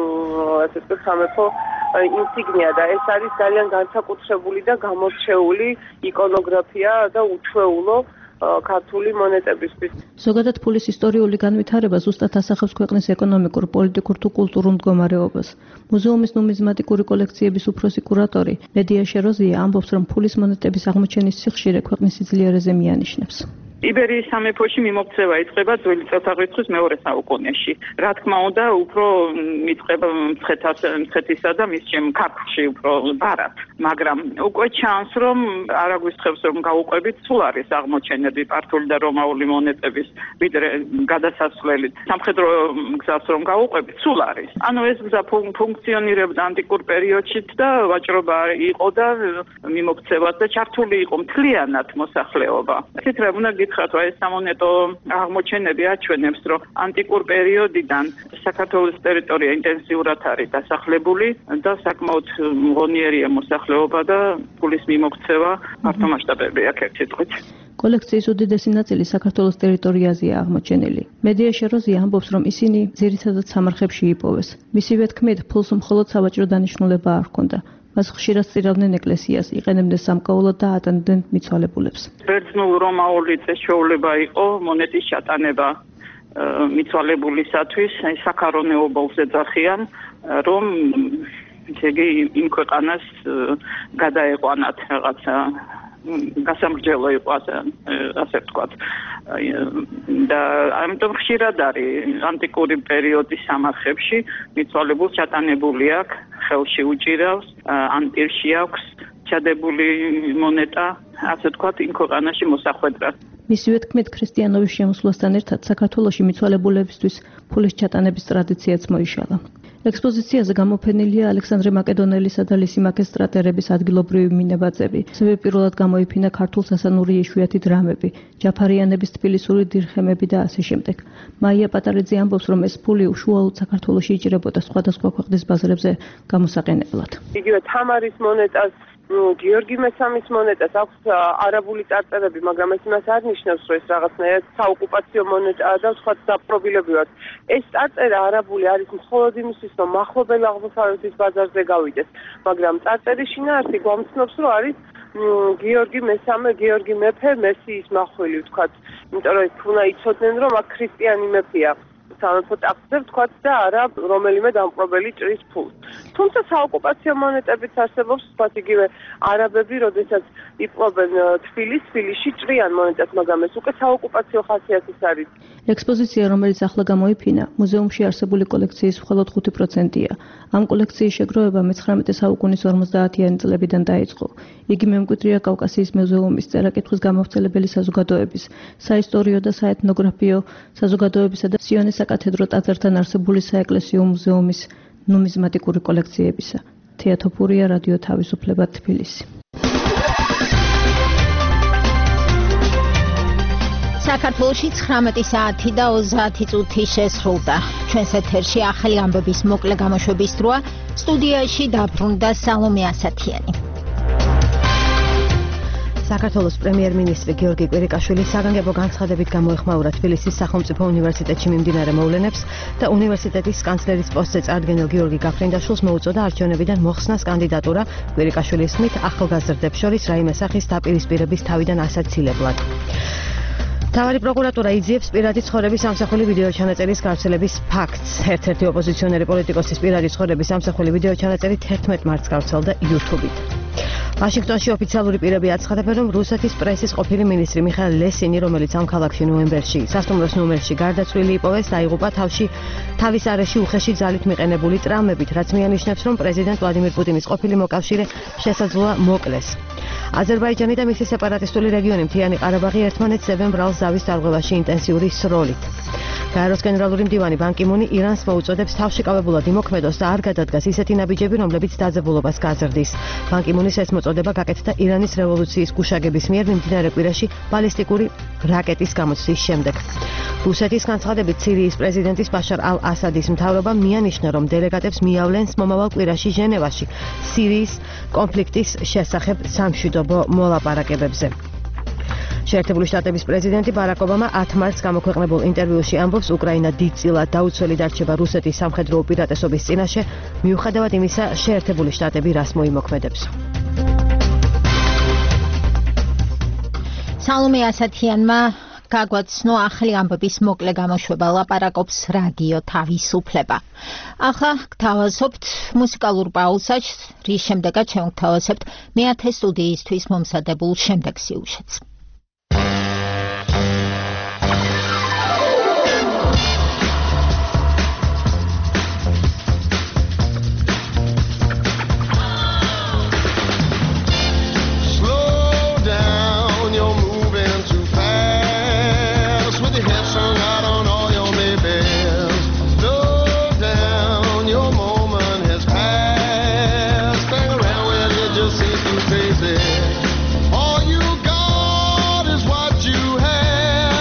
Speaker 12: ასე ვთქვათ სამეფო ინსიგნია და ეს არის ძალიან განსაკუთრებული და გამორჩეული იკონოგრაფია და უჩვეულო ქართული მონეტებისთვის.
Speaker 10: ზოგადად ფულის ისტორიული განვითარება ზუსტად ასახავს ქვეყნის ეკონომიკურ, პოლიტიკურ თუ კულტურულ მდგომარეობას. მუზეუმის ნუმიზმატიკური კოლექციების უფროსი კურატორი მედია შეროზია ამბობს, რომ ფულის მონეტების აღმოჩენის სიხშირე ქვეყნის სიძლიერეზე მიანიშნებს.
Speaker 5: იბერიის სამეფოში მიმოქცევა იწყება ძველი წელთაღრიცხვის მეორე საუკუნეში. რა თქმა უნდა, უფრო იწყება მცხეთისა და მის ჩემ ქართლში უფრო ბარად, მაგრამ უკვე ჩანს, რომ არა გვისხევს, რომ გავუყვებით, სულ არის აღმოჩენები პართული და რომაული მონეტების, ვიდრე გადასასვლელი. სამხედრო გზას რომ გავუყვებით, სულ არის. ანუ ეს გზა ფუნქციონირებდა ანტიკურ პერიოდშიც და ვაჭრობა იყო და მიმოქცევაც და ჩართული იყო მთლიანად მოსახლეობა. ცითრებ უნდა გითხრათ, რომ ეს სამონეტო აღმოჩენები აჩვენებს, რომ ანტიკურ პერიოდიდან საქართველოს ტერიტორია ინტენსიურად არის დასახლებული და საკმაოდ მღონიერია მოსახლეობა და ფულის მიმოქცევა მართომასშტაბები აქ ერთ სიტყვით.
Speaker 10: კოლექციის უდიდესი ნაწილი საქართველოს ტერიტორიაზეა აღმოჩენილი. მედია შეროზია ამბობს, რომ ისინი ძირითადად სამარხებში იპოვეს. მისივე თქმით, ფულს მხოლოდ სავაჭრო დანიშნულება არ ჰქონდა. მას ხშირად სწირავდნენ ეკლესიას, იყენებდნენ სამკაულად და ატანდნენ მიცვალებულებს.
Speaker 5: ბერძნულ-რომაული წესჩვეულება იყო მონეტის ჩატანება მიცვალებულისათვის, საქარონეობულს ეძახიან, რომ ესე იგი იმ ქვეყანას გადაეყვანათ რაღაცა გასამრჯელო იყო ასე ვთქვათ. და ამიტომ ხშირად არის ანტიკური პერიოდის სამარხებში მიცვალებულს ჩატანებული აქვს, ხელში უჭირავს, ანტირში აქვს ჩადებული მონეტა, ასე ვთქვათ, იმ ქვეყანაში მოსახვედრად.
Speaker 10: მისივე თქმით, ქრისტიანობის შემოსვლასთან ერთად საქართველოში მიცვალებულებისთვის ფულის ჩატანების ტრადიციაც მოიშალა. ექსპოზიციაზე გამოფენილია ალექსანდრე მაკედონელისა და ლისიმაქეს სტრატერების ადგილობრივი მინებაწები. ასევე პირველად გამოიფინა ქართულ-სასანური იშვიათი დრამები, ჯაფარიანების თბილისური დირხემები და ასე შემდეგ. მაია პატარიძე ამბობს, რომ ეს ფული უშუალოდ საქართველოში იჭრებოდა სხვადასხვა ქვეყნის ბაზრებზე გამოსაყენებლად.
Speaker 12: იგივე თამარის მონეტას, გიორგი მესამის მონეტას აქვს არაბული წარწერები, მაგრამ ეს იმას არ ნიშნავს, რომ ეს რაღაცნაირად საოკუპაციო მონეტაა და სხვა დაპყრობილები ვართ. ეს წარწერა არაბული არის მხოლოდ იმისთვის, რომ მახლობელ აღმოსავლეთის ბაზარზე გავიდეს, მაგრამ წარწერის შინაარსი გვამცნობს, რომ არის გიორგი მესამე, გიორგი მეფე, მესიის მახვილი, ვთქვათ, იმიტომ რომ ეს უნდა იცოდნენ, რომ აქ ქრისტიანი მეფეა. სამეფო ტახტზე ვთქვათ და არა რომელიმე დამპყრობელი ჭრის ფულს. თუმცა საოკუპაციო მონეტებიც არსებობს, ვთქვათ იგივე არაბები, როდესაც იპყრობენ თბილისს, თბილისში ჭრიან მონეტას, მაგრამ ეს უკვე საოკუპაციო ხასიათის არის.
Speaker 10: ექსპოზიცია, რომელიც ახლა გამოიფინა, მუზეუმში არსებული კოლექციის მხოლოდ ხუთი პროცენტია. ამ კოლექციის შეგროვება მეცხრამეტე საუკუნის ორმოცდაათიანი წლებიდან დაიწყო. იგი მემკვიდრეა კავკასიის მუზეუმის, წერა-კითხვის გამავრცელებელი საზოგადოების, საისტორიო და საეთნოგრაფიო საზოგადოებისა და სიონის საკათედრო ტაძართან არსებული საეკლესიო მუზეუმის ნუმიზმატიკური კოლექციებისა. თეატოფურია, რადიო თავისუფლება, თბილისი.
Speaker 2: საქართველოში ცხრამეტი საათი და ოცდაათი წუთი შესრულდა. ჩვენს ეთერში ახალი ამბების მოკლე გამოშვების დროა. სტუდიაში დაბრუნდა სალომე ასათიანი.
Speaker 3: საქართველოს პრემიერ-მინისტრი გიორგი კვირიკაშვილი საგანგებო განცხადებით გამოეხმაურა თბილისის სახელმწიფო უნივერსიტეტში მიმდინარე მოვლენებს და უნივერსიტეტის კანცლერის პოსტზე წარდგენილ გიორგი გაფრინდაშვილს მოუწოდა არჩევნებიდან მოხსნას კანდიდატურა. კვირიკაშვილის თქმით, ახალგაზრდებს შორის რაიმე სახის დაპირისპირების თავიდან ასაცილებლად. მთავარი პროკურატურა იძიებს პირადი ცხოვრების სამსახველი ვიდეო ჩანაწერის გავრცელების ფაქტს. ერთ-ერთი ოპოზიციონერი პოლიტიკოსის პირადი ცხოვრების სამსახველი ვიდეო ჩანაწერი თერთმეტ მარტს გავრცელდა YouTube-ით. ვაშინგტონში ოფიციალური პირები აცხადებენ, რომ რუსეთის პრესის ყოფილი მინისტრი მიხაილ ლესინი, რომელიც ამ ქალაქში ნოემბერში სასტუმროს ნომერში გარდაცვლილი იპოვეს, დაიღუპა თავში თავის არეში უხეში ძალით მიყენებული ტრამვებით, რაც მიანიშნებს, რომ პრეზიდენტ ვლადიმირ პუტინის ყოფილი მოკავშირე შესაძლოა მოკლეს. აზერბაიჯანი და მისი სეპარატისტული რეგიონი მთიანი ყარაბაღი ერთმანეთს ძებენ ბრალს ზავის დარღვევაში ინტენსიური სროლით. გაეროს გენერალური მდივანი ბან კი მუნი ირანს მოუწოდებს თავშეკავებულად იმოქმედოს და არ გადადგას ისეთი ნაბიჯები, რომლებიც დაძაბულობას გაზრდის. ბან კი მუნის ეს მოწოდება გაკეთდა ირანის რევოლუციის გუშაგების მიერ მიმდინარე კვირაში ბალისტიკური რაკეტის გამოცდის შემდეგ. რუსეთის განცხადებით სირიის პრეზიდენტის ბაშარ ალ-ასადის მთავრობამ მიანიშნა, რომ დელეგატებს მიავლენს მომავალ კვირაში ჟენევაში სირიის კონფლიქტის შესახებ სამშვიდობო მოლაპარაკებებზე. შეერთებული შტატების პრეზიდენტი ბარაკ ობამა ათი მარტს გამოქვეყნებულ ინტერვიუში ამბობს, უკრაინა დიდწილად დაუცველი დარჩება რუსეთის სამხედრო უპირატესობის წინაშე, მიუხედავად იმისა, შეერთებული შტატები რას მოიმოქმედებს.
Speaker 2: სალომე ასათიანმა გაგვაცნო ახალი ამბების მოკლე გამოშვება, ლაპარაკობს რადიო თავისუფლება. ახლა გთავაზობთ მუსიკალურ პაუზას, რის შემდეგაც შევგთავაზებთ მეათე სტუდიისთვის მომზადებულ შემდეგ სიუჟეტს.
Speaker 13: All you got is what you have.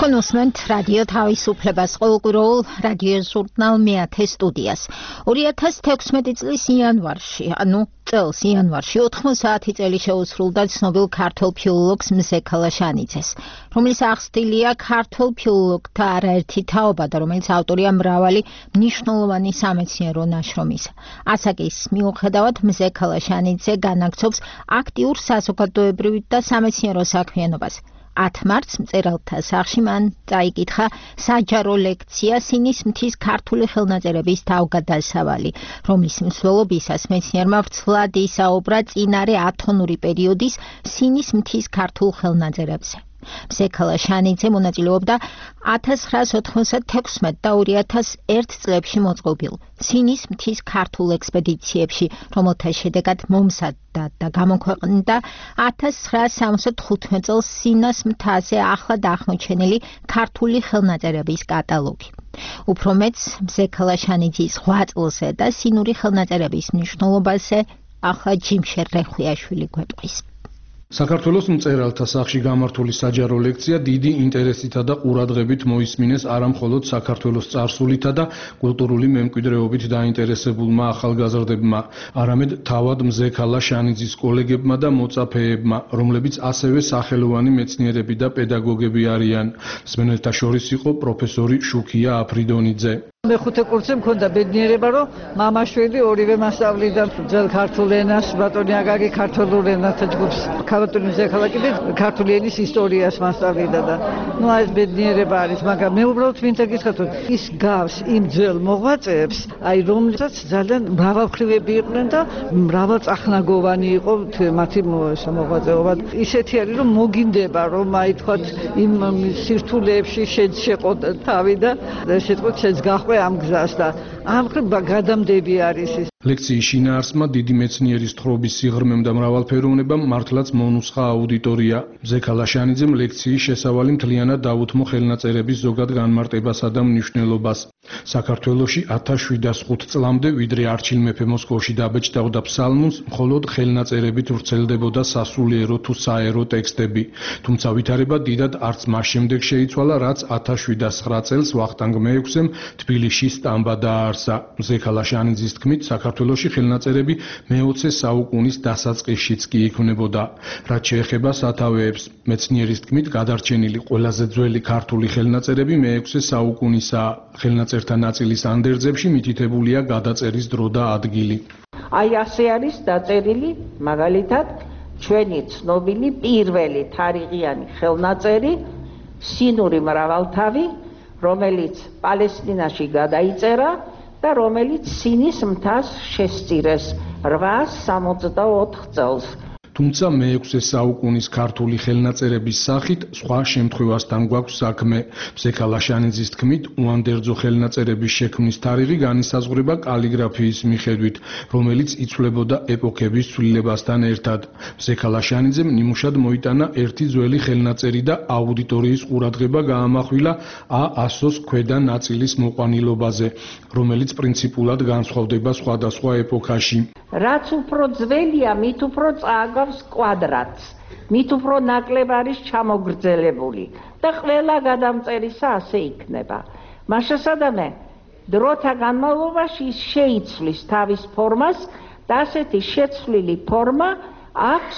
Speaker 2: თქვენ უსმენთ რადიო თავისუფლებას ყოველკვირეულ რადიო ჟურნალ მეათე სტუდიას. ორი ათას თექვსმეტი წლის იანვარში, ანუ წელს იანვარში ოთხმოცდაათი წელი შეუსრულდა ცნობილ ქართველ ფილოლოგს მზე ქალაშანიძეს, რომლის აღსტილია ქართველ ფილოლოგთა არაერთი თაობა და რომელიც ავტორია მრავალი მნიშვნელოვანი სამეცნიერო ნაშრომისა. ასაკის მიუხედავად მზე ქალაშანიძე განაგრძობს აქტიურ საზოგადოებრივ და სამეცნიერო საქმიანობას. ათ მარტს მწერალთა სახლში მან წაიკითხა საჯარო ლექცია სინის მთის ქართული ხელნაწერების თავგადასავალი, რომლის მსვლელობისას მეცნიერმა ვრცლად ისაუბრა წინარე ათონური პერიოდის სინის მთის ქართულ ხელნაწერებზე. მზე ქალაშანიძე მონაწილეობდა ათას ცხრაას ოთხმოცდათექვსმეტ და ორი ათას ერთ წლებში მოწყობილ სინის მთის ქართულ ექსპედიციებში, რომელთა შედეგად მომზადდა და გამოქვეყნდა ათას ცხრაას სამოცდათხუთმეტ წელს სინას მთაზე ახლად აღმოჩენილი ქართული ხელნაწერების კატალოგი. უფრო მეც მზე ქალაშანიძის სხვა წელზე და სინური ხელნაწერების მნიშვნელობაზე ახლა ჯიმშერ რეხვიაშვილი გვეტყვის.
Speaker 13: საქართველოს მწერალთა სახლში გამართული საჯარო ლექცია დიდი ინტერესითა და ყურადღებით მოისმინეს არა მხოლოდ საქართველოს წარსულითა და კულტურული მემკვიდრეობით დაინტერესებულმა ახალგაზრდებმა, არამედ თავად მზე ქალაშანიძის კოლეგებმა და მოწაფეებმა, რომლებიც ასევე სახელოვანი მეცნიერები და პედაგოგები არიან. მსმენელთა შორის იყო პროფესორი შუქია აფრიდონიძე.
Speaker 14: მეხუთე კურსზე მქონდა ბედნიერება, რომ მამაშვილი ორივე მასწავლიდა ძველ ქართულ ენას, ბატონი აგაგი ქართულ ენათა ჯგუფს, ქალბატონი მზე ქალა კიდე ქართული ენის ისტორიას მასწავლიდა და ნუ აი ეს ბედნიერება არის, მაგრამ მე უბრალოდ მინდა გითხრათ, რომ ის გავს იმ ძველ მოღვაწეებს, აი რომლებსაც ძალიან მრავალმხრივები იყვნენ და მრავალწახნაგოვანი იყო მათი მოღვაწეობა. ისეთი არის, რომ მოგინდება, რომ აი თქვათ იმ სირთულეებში შეყო თავი და ესე თქვათ შეძგახ ამ გზას და ამ გადამდები არის ის.
Speaker 13: ლექციის შინაარსმა დიდი მეცნიერის თხრობის სიღრმემ და მრავალფეროვნებამ მართლაც მონუსხა აუდიტორია. მზე ქალაშანიძემ ლექციის შესავალი მთლიანად დაუთმო ხელნაწერების ზოგად განმარტებასა და მნიშვნელობას. საქართველოში ათას შვიდას ხუთ წლამდე, ვიდრე არჩილ მეფე მოსკოვში დაბეჭდავდა ფსალმუნს, მხოლოდ ხელნაწერებით ვრცელდებოდა სასულიერო თუ საერო ტექსტები. თუმცა ვითარება დიდად არც მას შემდეგ შეიცვალა, რაც ათას შვიდას ცხრა წელს ვახტანგ მეექვსემ თბილისში სტამბა დააარსა. მზე ქალაშანიძის თქმით, საქართველოში ხელნაწერები მეოცე საუკუნის დასაწყისშიც კი იქმნებოდა. რაც შეეხება სათავეებს, მეცნიერის თქმით, გადარჩენილი ყველაზე ძველი ქართული ხელნაწერები მეექვსე საუკუნისაა. ხელნაწერთა ნაწილის ანდერძებში მითითებულია გადაწერის დრო და ადგილი.
Speaker 6: აი ასე არის დაწერილი მაგალითად ჩვენი ცნობილი პირველი თარიღიანი ხელნაწერი სინური მრავალთავი, რომელიც პალესტინაში გადაიწერა და რომელიც სინის მთას შესწირეს რვაას სამოცდაოთხ წელს.
Speaker 13: თუმცა მეექვსე საუკუნის ქართული ხელნაწერების სახით სხვა შემთხვევასთან გვაქვს საქმე. მზე ქალაშანიძის თქმით, უანდერძო ხელნაწერების შექმნის თარიღი განისაზღვრება კალიგრაფიის მიხედვით, რომელიც იცვლებოდა ეპოქების ცვლილებასთან ერთად. მზე ქალაშანიძემ ნიმუშად მოიტანა ერთი ძველი ხელნაწერი და აუდიტორიის ყურადღება გაამახვილა ა ასოს ქვედა ნაწილის მოყვანილობაზე, რომელიც პრინციპულად განსხვავდება სხვადასხვა ეპოქაში.
Speaker 6: რაც უფრო ძველია, მით უფრო წააგავს კვადრატს, მით უფრო ნაკლებ არის ჩამოგრძელებული და ყველა გადამწერისა ასე იქნება. მაშასადამე დროთა განმავლობაში ის შეიცვლის თავის ფორმას და ასეთი შეცვლილი ფორმა აქვს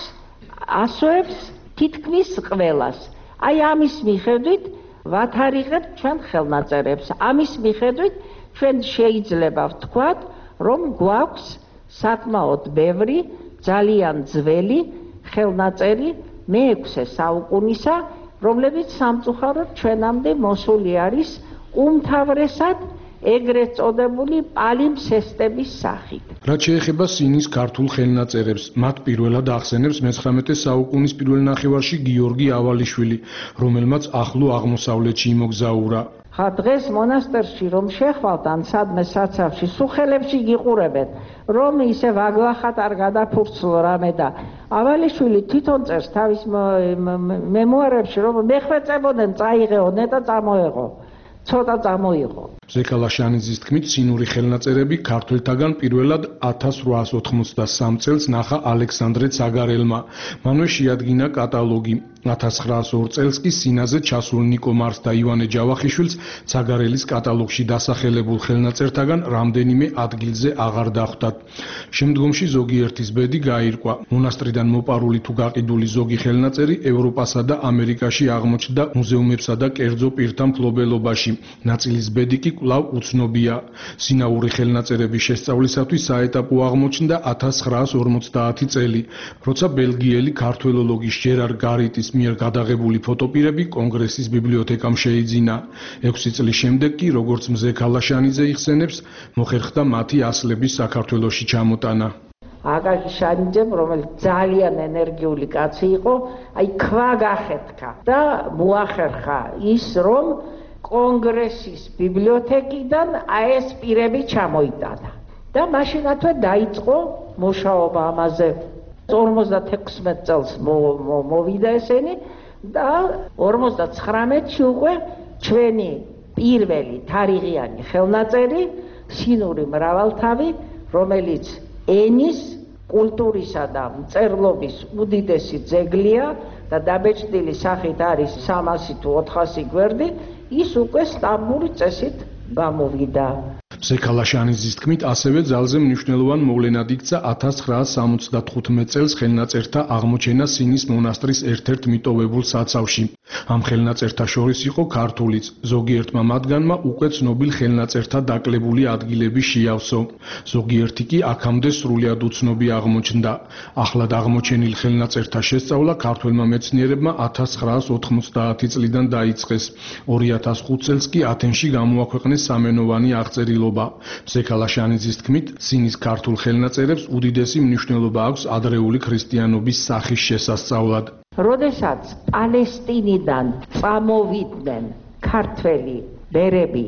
Speaker 6: ასოებს თითქმის ყველას. აი ამის მიხედვით ვათარიღებთ ჩვენ ხელნაწერებს. ამის მიხედვით ჩვენ შეიძლება ვთქვათ, რომ გვაქვს საკმაოდ ბევრი ძალიან ძველი ხელნაწერი მეექვსე საუკუნისა, რომლებიც სამწუხაროდ ჩვენამდე მოსული არის უმთავრესად ეგრეთ წოდებული პალიმსესტების სახით.
Speaker 13: რაც შეეხება სინის ქართულ ხელნაწერებს, მათ პირველად ახსენებს მეცხრამეტე საუკუნის პირველ ნახევარში გიორგი ავალიშვილი, რომელმაც ახლო აღმოსავლეთში იმოგზაურა.
Speaker 6: ხა დღეს მონასტერში რომ შეხვალთ ან სადმე საცავში, სუხელებში გიყურებენ, რომ ისე ვაგლახად არ გადაფურცლო რამე და ავალიშვილი თვითონ წერს თავის მემუარებში, რომ მეხვეწებოდნენ წაიღეო, ნეტა წამოეღო, ცოტა წამოიღო.
Speaker 13: მზე ქალაშანიძის თქმით, სინური ხელნაწერები ქართველთაგან პირველად ათას რვაას ოთხმოცდასამ წელს ნახა ალექსანდრე ცაგარელმა. მანვე შეადგინა კატალოგი. ათას ცხრაასი ორი წელს კი სინაზე ჩასულ ნიკო მარს და ივანე ჯავახიშვილს ცაგარელის კატალოგში დასახელებულ ხელნაწერთაგან რამდენიმე ადგილზე აღარ დახვდათ. შემდგომში ზოგიერთის ბედი გაირკვა. მონასტრიდან მოპარული თუ გაყიდული ზოგი ხელნაწერი ევროპასა და ამერიკაში აღმოჩნდა მუზეუმებსა და კერძო პირთა მფლობელობაში. ნაწილის ბედი კი კვლავ უცნობია. სინაური ხელნაწერების შესწავლისათვის საეტაპო აღმოჩნდა ათას ცხრაასი ორმოცდაათი წელი, როცა ბელგიელი ქართველოლოგის ჟერარ გარიტის მიერ გადაღებული ფოტოპირები კონგრესის ბიბლიოთეკამ შეიძინა. ექვსი წლის შემდეგ კი, როგორც მზე ქალაშანიძე იხსენებს, მოხერხდა მათი ასლების საქართველოში ჩამოტანა.
Speaker 6: აკაკი შანიძემ, რომელიც ძალიან ენერგიული კაცი იყო, აი ქვა გახეთქა და მოახერხა ის, რომ კონგრესის ბიბლიოთეკიდან აი ეს პირები ჩამოიტანა. და მაშინათვე დაიწყო მუშაობა ამაზე. ორმოცდათექვსმეტ წელს მოვიდა ესენი და ორმოცდაცხრამეტში უკვე ჩვენი პირველი თარიღიანი ხელნაწერი სინური მრავალთავი, რომელიც ენის, კულტურისა და მწერლობის უდიდესი ძეგლია და დაბეჭდილი სახით არის სამასი თუ ოთხასი გვერდი, ის უკვე სტამბური წესით გამოვიდა.
Speaker 13: მზე ქალაშანიძის თქმით, ასევე ძალზე მნიშვნელოვან მოვლენად იქცა ათას ცხრაასი სამოცდათხუთმეტ წელს ხელნაწერთა აღმოჩენა სინის მონასტრის ერთ-ერთ მიტოვებულ საცავში. ამ ხელნაწერთა შორის იყო ქართულიც, ზოგიერთმა მათგანმა უკვე ცნობილ ხელნაწერთა დაკლებული ადგილები შეავსო. ზოგიერთი კი აქამდე სრულიად უცნობი აღმოჩნდა. ახლად აღმოჩენილ ხელნაწერთა შესწავლა ქართველმა მეცნიერებმა ათას ცხრაასი ოთხმოცდაათი წლიდან დაიწყეს. ორი ათას ხუთ წელს კი ათენში გამოაქვეყნეს სამენოვანი აღწერილობა. მზე ქალაშანიძის თქმით, სინის ქართულ ხელნაწერებს უდიდესი მნიშვნელობა აქვს ადრეული ქრისტიანობის სახის შესასწავლად.
Speaker 6: როდესაც პალესტინიდან წამოვიდნენ ქართველი ბერები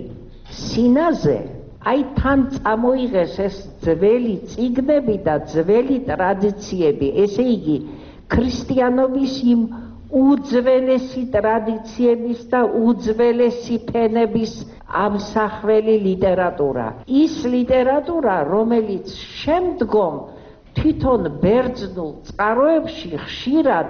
Speaker 6: სინაზე, აი თან წამოიღეს ეს ძველი წიგნები და ძველი ტრადიციები, ესე იგი ქრისტიანობის იმ უძველესი ტრადიციების და უძველესი ფენების ამსახველი ლიტერატურა. ის ლიტერატურა, რომელიც შემდგომ თვითონ ბერძნულ წყაროებში ხშირად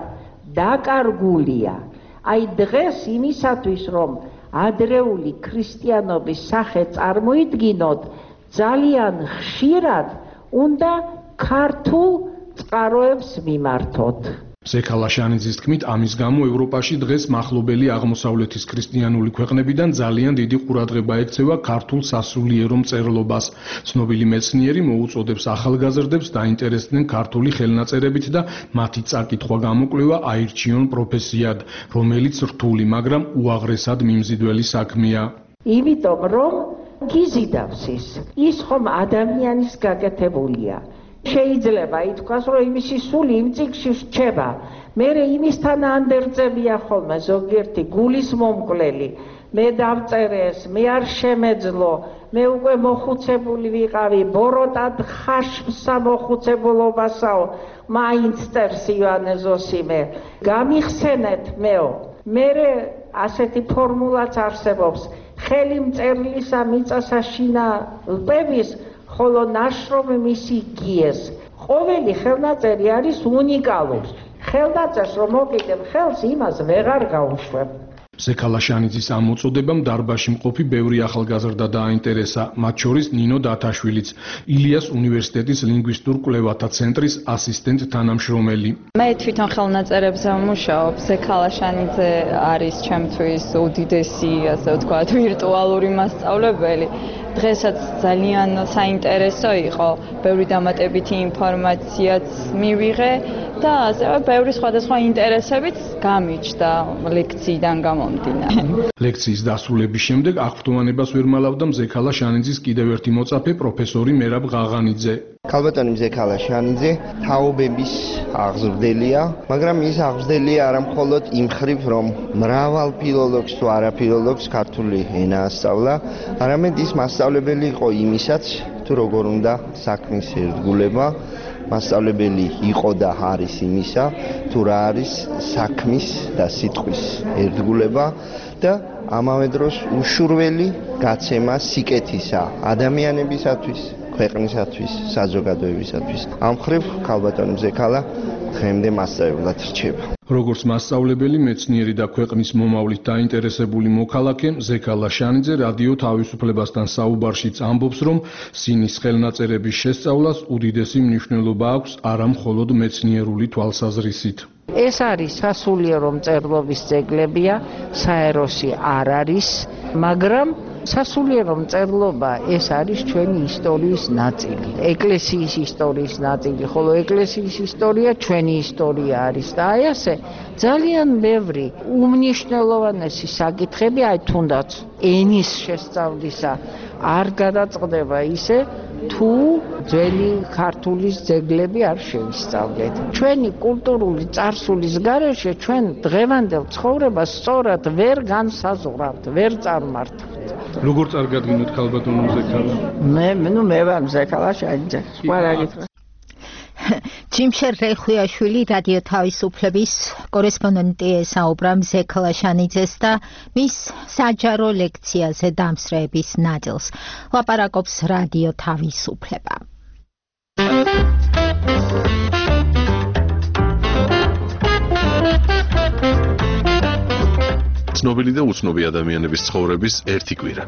Speaker 6: დაკარგულია. აი დღეს იმისათვის, რომ ადრეული ქრისტიანობის სახე წარმოიდგინოთ, ძალიან ხშირად უნდა ქართულ წყაროებს მიმართოთ.
Speaker 13: მზე ქალაშანიძის თქმით, ამის გამო ევროპაში დღეს მახლობელი აღმოსავლეთის ქრისტიანული ქვეყნებიდან ძალიან დიდი ყურადღება ექცევა ქართულ სასულიერო მწერლობას. ცნობილი მეცნიერი მოუწოდებს ახალგაზრდებს დაინტერესდნენ ქართული ხელნაწერებით და მათი წაკითხვა გამოკვლევა აირჩიონ პროფესიად, რომელიც რთული, მაგრამ უაღრესად მიმზიდველი საქმეა.
Speaker 6: იმიტომ რომ გიზიდავს ის, ის ხომ ადამიანის გაკეთებულია. შეიძლება ითქვას, რომ იმისი სული იმ წიგნში რჩება. მერე იმისთან ანდერძებია ხოლმე ზოგიერთი გულის მომკვლელი. მე დავწერე ეს, მე არ შემეძლო, მე უკვე მოხუცებული ვიყავი, ბოროტად ხაშმსა მოხუცებულობასაო, მაინც წერს ივანე ზოსიმე. გამიხსენეთ მეო. მერე ასეთი ფორმულაც არსებობს. ხელი მწერლისა მიწასა შინა ლპების, ხოლო ნაშრომი მისი გიეს. ყოველი ხელნაწერი არის უნიკალური. ხელნაწერს რომ მოკიდებ ხელს, იმას ვეღარ გაუშვებ.
Speaker 13: მზე ქალაშანიძის ამ მოწოდებამ დარბაზში მყოფი ბევრი ახალგაზრდა დააინტერესა, მათ შორის ნინო დათაშვილიც, ილიას უნივერსიტეტის ლინგვისტურ კვლევათა ცენტრის ასისტენტ თანამშრომელი.
Speaker 15: მე თვითონ ხელნაწერებზე ვმუშაობ. მზე ქალაშანიძე არის ჩემთვის უდიდესი, ასე ვთქვათ, ვირტუალური მასწავლებელი. დღესაც ძალიან საინტერესო იყო, ბევრი დამატებითი ინფორმაციაც მივიღე და ასევე ბევრი სხვადასხვა ინტერესებიც გამიჩნდა ლექციიდან გამომდინარე.
Speaker 13: ლექციის დასრულების შემდეგ აღფრთოვანებას ვერ მალავდა მზე ქალაშანიძის კიდევ ერთი მოწაფე პროფესორი მერაბ ღაღანიძე.
Speaker 16: ქალბატონი მზე ქალაშანიძე თაობების აღზრდელია, მაგრამ ის აღზრდელია არა მხოლოდ იმ ხრივ, რომ მრავალ ფილოლოგს თუ არაფილოლოგს ქართული ენა ასწავლა, არამედ ის მასწავლებელი იყო იმისაც, თუ როგორ უნდა საქმის ერთგულება, მასწავლებელი იყო და არის იმისა, თუ რა არის საქმის და სიტყვის ერთგულება და ამავე დროს უშურველი გაცემა სიკეთისა ადამიანებისათვის, ქვეყნისათვის, საზოგადოებისათვის. ამ ხრივ ქალბატონი მზექალა დღემდე მასწავლებლად რჩება.
Speaker 13: როგორც მასწავლებელი, მეცნიერი და ქვეყნის მომავლით დაინტერესებული მოქალაქე მზექალა შანიძე რადიო თავისუფლებასთან საუბარშიც ამბობს, რომ სინის ხელნაწერების შესწავლას უდიდესი მნიშვნელობა აქვს არა მხოლოდ მეცნიერული თვალსაზრისით.
Speaker 6: ეს არის სასულიერო მწერლობის ძეგლებია, საეროსი არ არის, მაგრამ სასულიერო მწერლობა ეს არის ჩვენი ისტორიის ნაწილი. ეკლესიის ისტორიის ნაწილი, ხოლო ეკლესიის ისტორია ჩვენი ისტორია არის და აი ასე ძალიან ბევრი უმნიშვნელოვანესი საკითხები, აი თუნდაც ენის შესწავლისა არ გადაწყდება ისე, თუ ძველი ქართულის ძეგლები არ შევისწავლეთ. ჩვენი კულტურული წარსულის გარეშე ჩვენ დღევანდელ ცხოვრებას სწორად ვერ განსაზღვრავთ, ვერ წარმართავთ.
Speaker 13: როგორ წარგადგინოთ ქალბატონო მზექალა?
Speaker 6: მე, ნუ მე ვარ მზექალა შანიძე. სხვა რა გითხრა?
Speaker 2: ჯიმშერ რეხვიაშვილი რადიო თავისუფლების კორესპონდენტი ესაუბრა მზექალა შანიძეს და მის საჯარო ლექციაზე დამსწრეების ნაწილს. ლაპარაკობს რადიო თავისუფლება.
Speaker 1: ცნობილი და უცნობი ადამიანების ცხოვრების ერთი კვირა.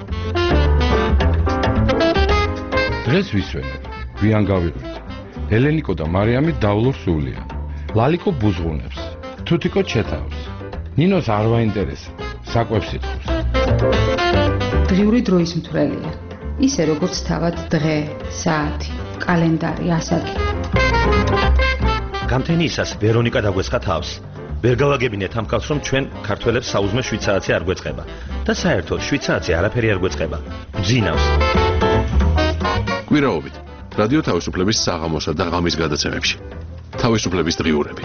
Speaker 17: დღეს ვისვენებ, გვიან გავიღვით. ელენიკო და მარიამი დავლობს სულია. ლალიკო ბუზღუნებს, თუთიკო ჩეთავს. ნინოს არ ვაინტერესებს, საკვებს იტყვის.
Speaker 18: დღიური დროის მთვრელია. ისე როგორც თავად დღე, საათი, კალენდარი, ასაკი.
Speaker 19: გამთენიისას ვერონიკა დაგვესხა თავს. ვერ გავაგებინეთ ამ კაცს, რომ ჩვენ ქართველებს საუზმე შვიდ საათი არ გვეწყება და საერთოდ შვიდ საათი არაფერი არ გვეწყება. გძინავს.
Speaker 1: კვირაობით რადიო თავისუფლების საღამოსა და ღამის გადაცემებში. თავისუფლების დღიურები.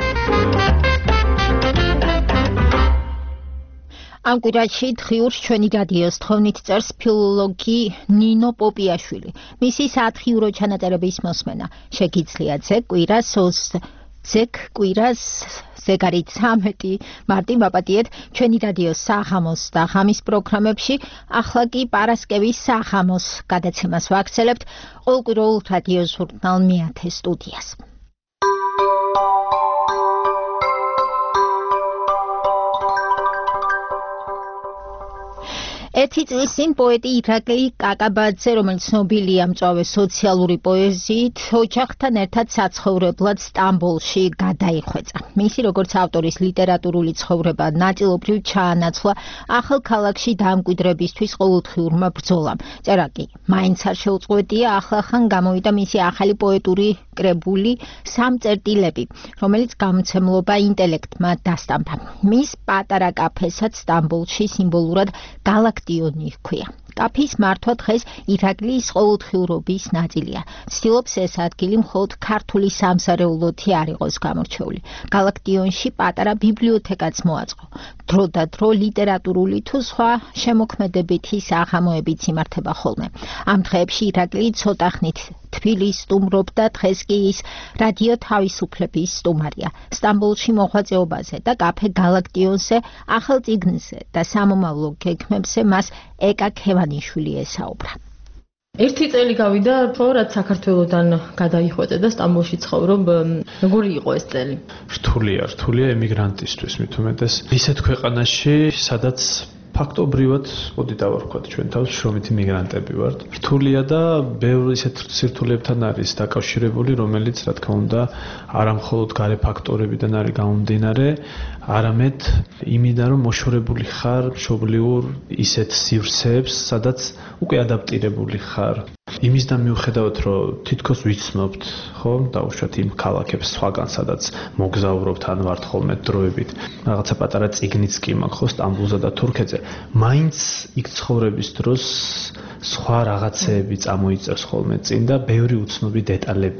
Speaker 2: ამ კვირაში დღიურს ჩვენი რადიოს თხოვნით წერს ფილოლოგი ნინო პოპიაშვილი. მისი სათხიურო ჩანაწერების მოსმენა შეგიძლიათ ზეგ კვირას ზეგ კვირას ზეგარით სამეტი მარტი მაპატიეთ ჩვენი რადიოს საღამოს და ღამის პროგრამებში. ახლა კი პარასკევის საღამოს გადაცემას ვაქცელებთ ყოველკვირეულ რადიო ჟურნალ მეათე სტუდიას. ერთი წლის წინ პოეტი ირაკლი კაკაბაძე, რომელიც ცნობილია მწვავე სოციალური პოეზიით, ოჯახთან ერთად საცხოვრებლად სტამბოლში გადაიხვეწა. მისი როგორც ავტორის ლიტერატურული ცხოვრება ნაწილობრივ ჩაანაცვლა ახალ ქალაქში დამკვიდრებისთვის ყოველდღიურმა ბრძოლამ. წერა კი მაინც არ შეუწყვეტია, ახლახან გამოვიდა მისი ახალი პოეტური კრებული სამწერტილები, რომელიც გამოცემლობა ინტელექტმა დასტამბა. მის პატარა კაფესაც სტამბოლში სიმბოლურად გალაქტიონი ჰქვია. კაფის მართვა დღეს ირაკლის ყოველდღიურობის ნაწილია. ცდილობს ეს ადგილი მხოლოდ ქართული სამზარეულოთი არ იყოს გამორჩეული. გალაქტიონში პატარა ბიბლიოთეკაც მოაწყო. დრო და დრო ლიტერატურული თუ სხვა შემოქმედებითი საღამოებიც იმართება ხოლმე. ამ დღეებში ირაკლი ცოტა ხნით თბილის სტუმრობდა, დღეს კი ის რადიო თავისუფლების სტუმარია. სტამბოლში მოღვაწეობაზე და კაფე გალაქტიონზე, ახალ წიგნზე და სამომავლო გეგმებზე მას ეკა ქევანიშვილი ესაუბრა.
Speaker 10: ერთი წელი გავიდა, რაც საქართველოსთან გადაიხვეწე და სტამბოლში ცხოვრობ. როგორი იყო ეს წელი?
Speaker 7: რთულია, რთულია ემიგრანტისთვის, მით უმეტეს ისეთ ქვეყანაში, სადაც ფაქტობრივად, მოდი დავარქვათ ჩვენ თავს, შრომითი მიგრანტები ვართ. რთულია და ბევრი ისეთ სირთულებთან არის დაკავშირებული, რომელიც, რა თქმა უნდა, არა მხოლოდ გარე ფაქტორებიდან არის გამომდინარე, არამედ იმიდან, რომ მოშორებული ხარ მშობლიურ ისეთ სივრცეებს, სადაც უკვე ადაპტირებული ხარ. იმისთან მიუხედავად, რომ თითქოს ვიცნობთ, ხო, დაუშვათ იმ ქალაქებს სხვაგან, სადაც მოგზაურობთ ან ვართ ხოლმე დროებით. რაღაცა პატარა წიგნიც კი მაქვს, ხო, სტამბულსა და თურქეთზე. მაინც იქ ცხოვრების დროს სხვა რაღაცეები წამოიწევს ხოლმე წინ და ბევრი უცნობი დეტალებია.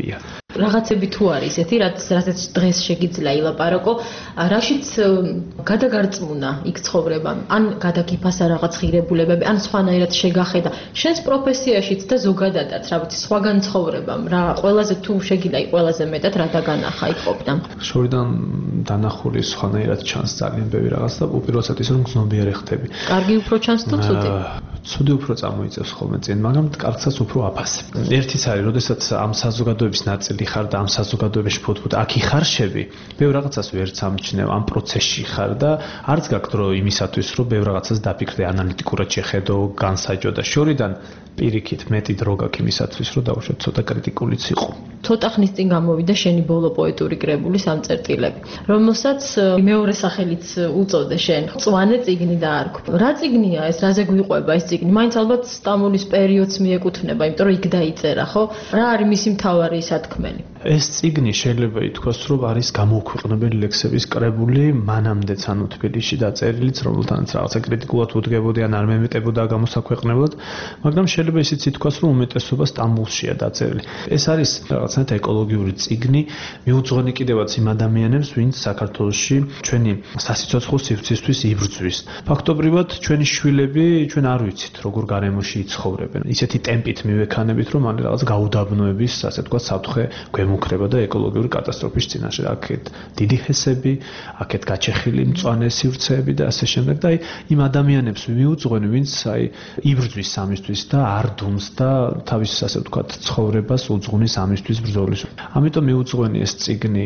Speaker 20: რაღაცები თუ არის ესეთი, რაც რასაც დღეს შეგიძლია ილაპარაკო, რაშიც გადაგარწმუნა იქ ცხოვრება, ან გადაგიფასა რაღაც ღირებულებები, ან სხვანაირად შეგახედა შენს პროფესიაშიც და ზოგადადაც, რა ვიცი, სხვაგან ცხოვრებამ, რა ყველაზე თუ შეგიძლია ყველაზე მეტად რა დაგანახა იქ ყოფნა.
Speaker 7: შორიდან დანახული სხვანაირად ჩანს ძალიან ბევრი რაღაც და უპირველესად ის რომ გზნობიარე ხდები.
Speaker 20: კარგი უფრო ჩანს თუ ცუდი?
Speaker 7: ცუდი უფრო წამოიწევს ხოლმე წინ, მაგრამ კარგსაც უფრო აფასებ. ერთიც არის, როდესაც ამ საზოგადოების ნაწილი ხარ და ამ საზოგადოებაში ფუთფუთ აქ იხარშები, ბევრ რაღაცას ვერ სამჩნევ, ამ პროცესში ხარ და არც გაქვს დრო იმისათვის, რომ ბევრ რაღაცას დაფიქრდე, ანალიტიკურად შეხედო, განსაჯო და შორიდან პირიქით მეტი დრო გაქვს იმისათვის, რომ დავუშვათ ცოტა კრიტიკულიც იყო.
Speaker 20: ცოტა ხნის წინ გამოვიდა შენი ბოლო პოეტური კრებული სამწერტილები, რომელსაც მეორე სახელიც უწოდე შენ. წვანე წიგნი დაარქვ. რა წიგნია ეს, რაზე გვიყვება ეს წიგნი? მაინც ალბათ სტამბოლის პერიოდს მიეკუთვნება, იმიტომ რომ იქ დაიწერა, ხო? რა არის მისი მთავარი სათქმელი?
Speaker 7: ეს წიგნი შეიძლება ითქვას, რომ არის გამოუქვეყნებელი ლექსების კრებული, მანამდეც ანუ თბილისში დაწერილიც, რომელთანაც რაღაცა კრიტიკულად უდგებოდი ან არ მემეტებოდა გამოსაქვეყნებლად, მაგრამ შეიძლება ისიც ითქვას, რომ უმეტესობა სტამბოლშია დაწერილი. ეს არის რაღაცნაირად ეკოლოგიური წიგნი, მიუძღვენი კიდევაც იმ ადამიანებს, ვინც საქართველოში ჩვენი სასიცოცხლო სივრცისთვის იბრძვის. ფაქტობრივად ჩვენი შვილები, ჩვენ არ ვიცით, როგორ გარემოში იცხოვრებენ. ისეთი ტემპით მივექანებით, რომ მალე რაღაც გაუდაბნოების, ასე ვთქვათ, საფრთხე გვემუქრება და ეკოლოგიური კატასტროფის წინაშე. აქეთ დიდი ჰესები, აქეთ გაჩეხილი მწვანე სივრცეები და ასე შემდეგ და აი იმ ადამიანებს მიუძღვენი, ვინც აი იბრძვის სამისთვის და არ დუმს და თავის ასე ვთქვათ, ცხოვრებას უძღვნის ამისთვის ბრძოლის. ამიტომ მიუძღვენი ეს წიგნი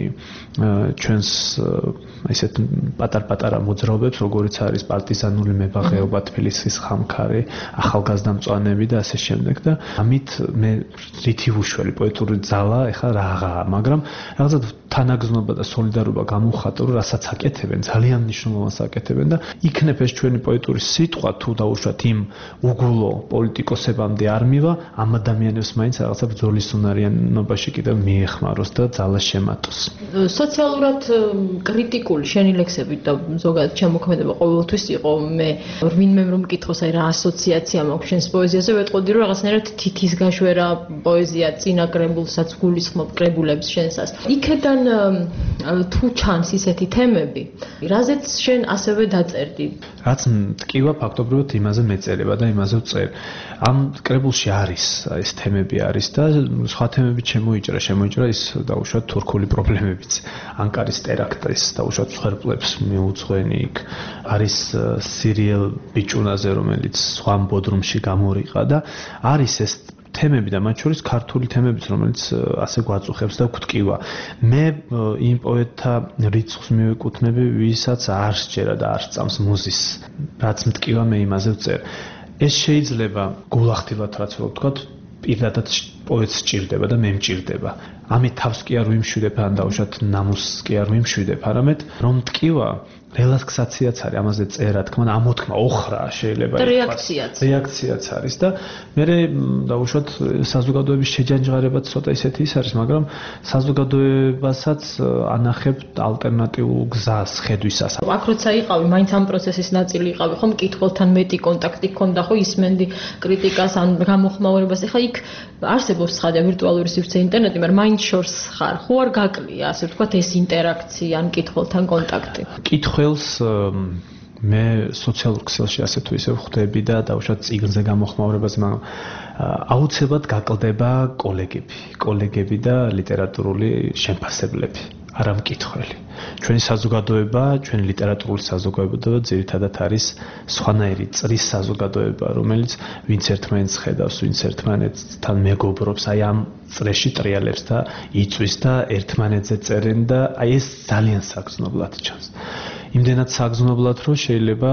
Speaker 7: ჩვენს ისეთ პატარ-პატარა მოძრაობებს, როგორიც არის პარტიზანული მებაღეობა, თბილისის ხამქარი, ახალგაზრდა მწვანეები და ასე შემდეგ და ამით მე რითი ვუშველი პოეტური ძალა ეხლა რაღაა, მაგრამ რაღაცა თანაგზნობა და სოლიდარობა გამოვხატო, რასაც აკეთებენ, ძალიან მნიშვნელოვანს აკეთებენ და იქნებ ეს ჩვენი პოეტური სიტყვა თუ დაუშვათ იმ უგულო პოლიტიკოსებამდე არ მივა, ამ ადამიანებს მაინც რაღაცა ბრძოლის უნარიანობაში კიდევ მიეხმაროს და ძალა შემატოს.
Speaker 20: სოციალურად კრიტიკული შენი ლექსები და ზოგადად შემოქმედება ყოველთვის იყო მე ვინმე რომ მკითხოს აი რა ასოციაცია მაქვს შენს პოეზიაზე, ვეტყოდი რომ რაღაცნაირად თითის გაშვერა პოეზია წინა კრებულსაც გულისხმობ კრებულებს შენსას. იქედან თუ ჩანს ისეთი თემები, რაზეც შენ ასევე დაწერდი.
Speaker 7: რაც მტკივა ფაქტობრივად იმაზე მეწერება და იმაზე ვწერ. ამ კრებულში არის ეს თემები არის და სხვა თემები შემოიჭრა, შემოიჭრა ის დაუშვათ თურქული პრობლემებიც. ანკარის ტერაქტის დაუშვათ მსხვერპლებს მიუძღვენი იქ არის სირიელ ბიჭუნაზე, რომელიც სხვა ბოდრუმში გამორიყა და არის ეს თემები და მათ შორის ქართული თემებიც, რომელიც ასე გვაწუხებს და გვტკივა. მე იმ პოეტთა რიცხვს მივეკუთვნები, ვისაც არ სჯერა და არ სწამს მუზის. რაც მტკივა მე იმაზე ვწერ. ეს შეიძლება გულახდილად რაც რო ვთქვათ, პირადად პოეტს სჭირდება და მე მჭირდება. ამით თავს კი არ ვიმშვიდებ, ან დაუშვათ ნამუსს კი არ ვიმშვიდებ, არამედ რომ მტკივა რელაქსაციაც არის, ამაზე წერა, თქმა უნდა, ამოთქმა ოხრაა შეიძლება
Speaker 20: და რეაქციაც.
Speaker 7: რეაქციაც არის და მე დაუშვათ საზოგადოების შეჯანჯღარებაც ცოტა ისეთი ის არის, მაგრამ საზოგადოებასაც ანახებ ალტერნატიულ გზას ხედვისას.
Speaker 20: აქ როცა იყავი, მაინც ამ პროცესის ნაწილი იყავი, ხომ მკითხველთან მეტი კონტაქტი გქონდა, ხო ისმენდი კრიტიკას ან გამოხმაურებას. ეხლა იქ არსებობს ცხადია ვირტუალური სივრცე ინტერნეტი, მაგრამ მაინც შორს ხარ, ხო არ გაკლია, ასე ვთქვათ, ეს ინტერაქცია ან მკითხველთან კონტაქტი.
Speaker 7: მკითხველს მე სოციალურ ქსელში ასე თუ ისე ვხვდები და დავუშვათ წიგნზე გამოხმაურებას, მაგრამ აუცილებლად გაკლდება კოლეგები, კოლეგები და ლიტერატურული შემფასებლები, არა მკითხველი. ჩვენი საზოგადოება, ჩვენი ლიტერატურული საზოგადოება ძირითადად არის სხვანაირი წრის საზოგადოება, რომელიც ვინც ერთმანეთს ხედავს, ვინც ერთმანეთთან მეგობრობს, აი ამ წრეში ტრიალებს და იწვის და ერთმანეთზე წერენ და აი ეს ძალიან საგრძნობლად ჩანს. იმდენად საგრძნობლად, რომ შეიძლება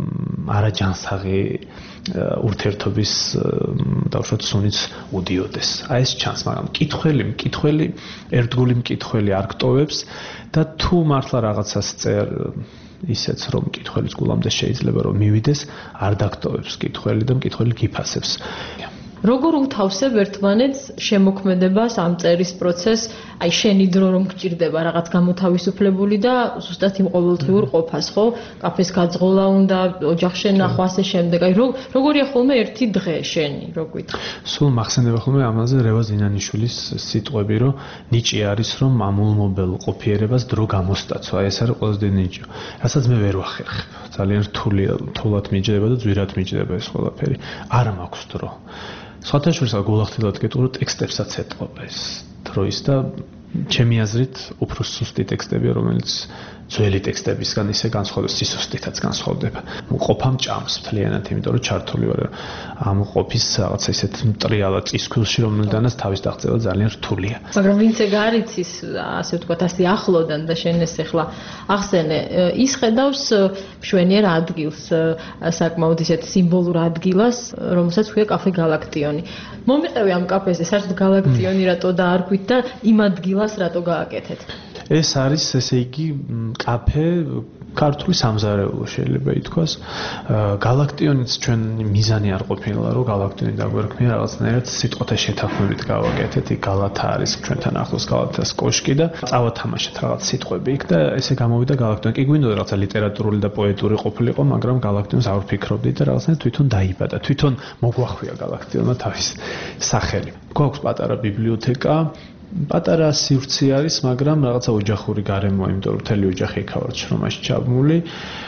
Speaker 7: არაჯანსაღი ურთიერთობის დავუშვათ სუნიც უდიოდეს. აი ეს ჩანს, მაგრამ მკითხველი, მკითხველი, ერთგული მკითხველი არ გტოვებს და თუ მართლა რაღაცას წერ ისეც რომ მკითხველის გულამდე შეიძლება რომ მივიდეს, არ დაგტოვებს მკითხველი და მკითხველი გიფასებს.
Speaker 20: როგორ უთავსებ ერთმანეთს შემოქმედებას ამ წერის პროცესს, აი შენი დრო რომ გჭირდება რაღაც გამოთავისუფლებული და ზუსტად იმ ყოველდღიურ ყოფას, ხო? კაფეს გაძღოლა უნდა, ოჯახს შენახვა ასე შემდეგ. აი როგორია ხოლმე ერთი დღე შენი, რო გვითხრა.
Speaker 7: სულ მახსენდება ხოლმე ამაზე რევაზ ინანიშვილის სიტყვები, რომ ნიჭი არის, რომ ამულმობელ ყოფიერებას დრო გამოსტაცვა. ეს არის ყველაზე დიდი ნიჭი. რასაც მე ვერ ვახერხებ. ძალიან რთული თულად მიჯდება და ძვირად მიჯდება ეს ყველაფერი. არა მაქვს დრო. სხვათა შორის გულახდილად გეტყვი, ტექსტებსაც ეთყობა ეს დროის და ჩემი აზრით უფრო სუსტი ტექსტებია, რომელიც ძველი ტექსტებისგან ისე განსხვავდება, სისუსტითაც განსხვავდება. ყოფამ ჭამს მთლიანად, იმიტომ რომ ჩართული ვარ ამ ყოფის რაღაცა ისეთ მტრიალა წისქვილში, რომელიდანაც თავის დაღწევა ძალიან რთულია.
Speaker 20: მაგრამ ვინც ეგ არ იცის, ასე ვთქვათ, ასე ახლოდან და შენ ეს ახლა ახსენე, ის ხედავს მშვენიერ ადგილს, საკმაოდ ისეთ სიმბოლურ ადგილას, რომელსაც ქვია კაფე გალაქტიონი. მომიყევი ამ კაფეზე, საერთოდ გალაქტიონი რატო დაარქვით და იმ ადგილას რატო გააკეთეთ?
Speaker 7: ეს არის ესე იგი კაფე ქართული სამზარეულო შეიძლება ითქვას. გალაქტიონიც ჩვენ მიზანი არ ყოფილა, რომ გალაქტიონი დაგვერქმია რაღაცნაირად სიტყვათა შეთანხმებით გავაკეთეთ. იქ გალათა არის ჩვენთან ახლოს გალათას კოშკი და წავათამაშეთ რაღაც სიტყვები იქ და ესე გამოვიდა გალაქტიონი. კი გვინდოდა რაღაცა ლიტერატურული და პოეტური ყოფილიყო, მაგრამ გალაქტიონს არ ვფიქრობდი და რაღაცნაირად თვითონ დაიბადა. თვითონ მოგვახვია გალაქტიონმა თავის სახელი. გვაქვს პატარა ბიბლიოთეკა. პატარა სივრცე არის, მაგრამ რაღაცა ოჯახური გარემოა, იმიტომ რომ მთელი ოჯახი იქ ვარ შრომაში ჩაბმული.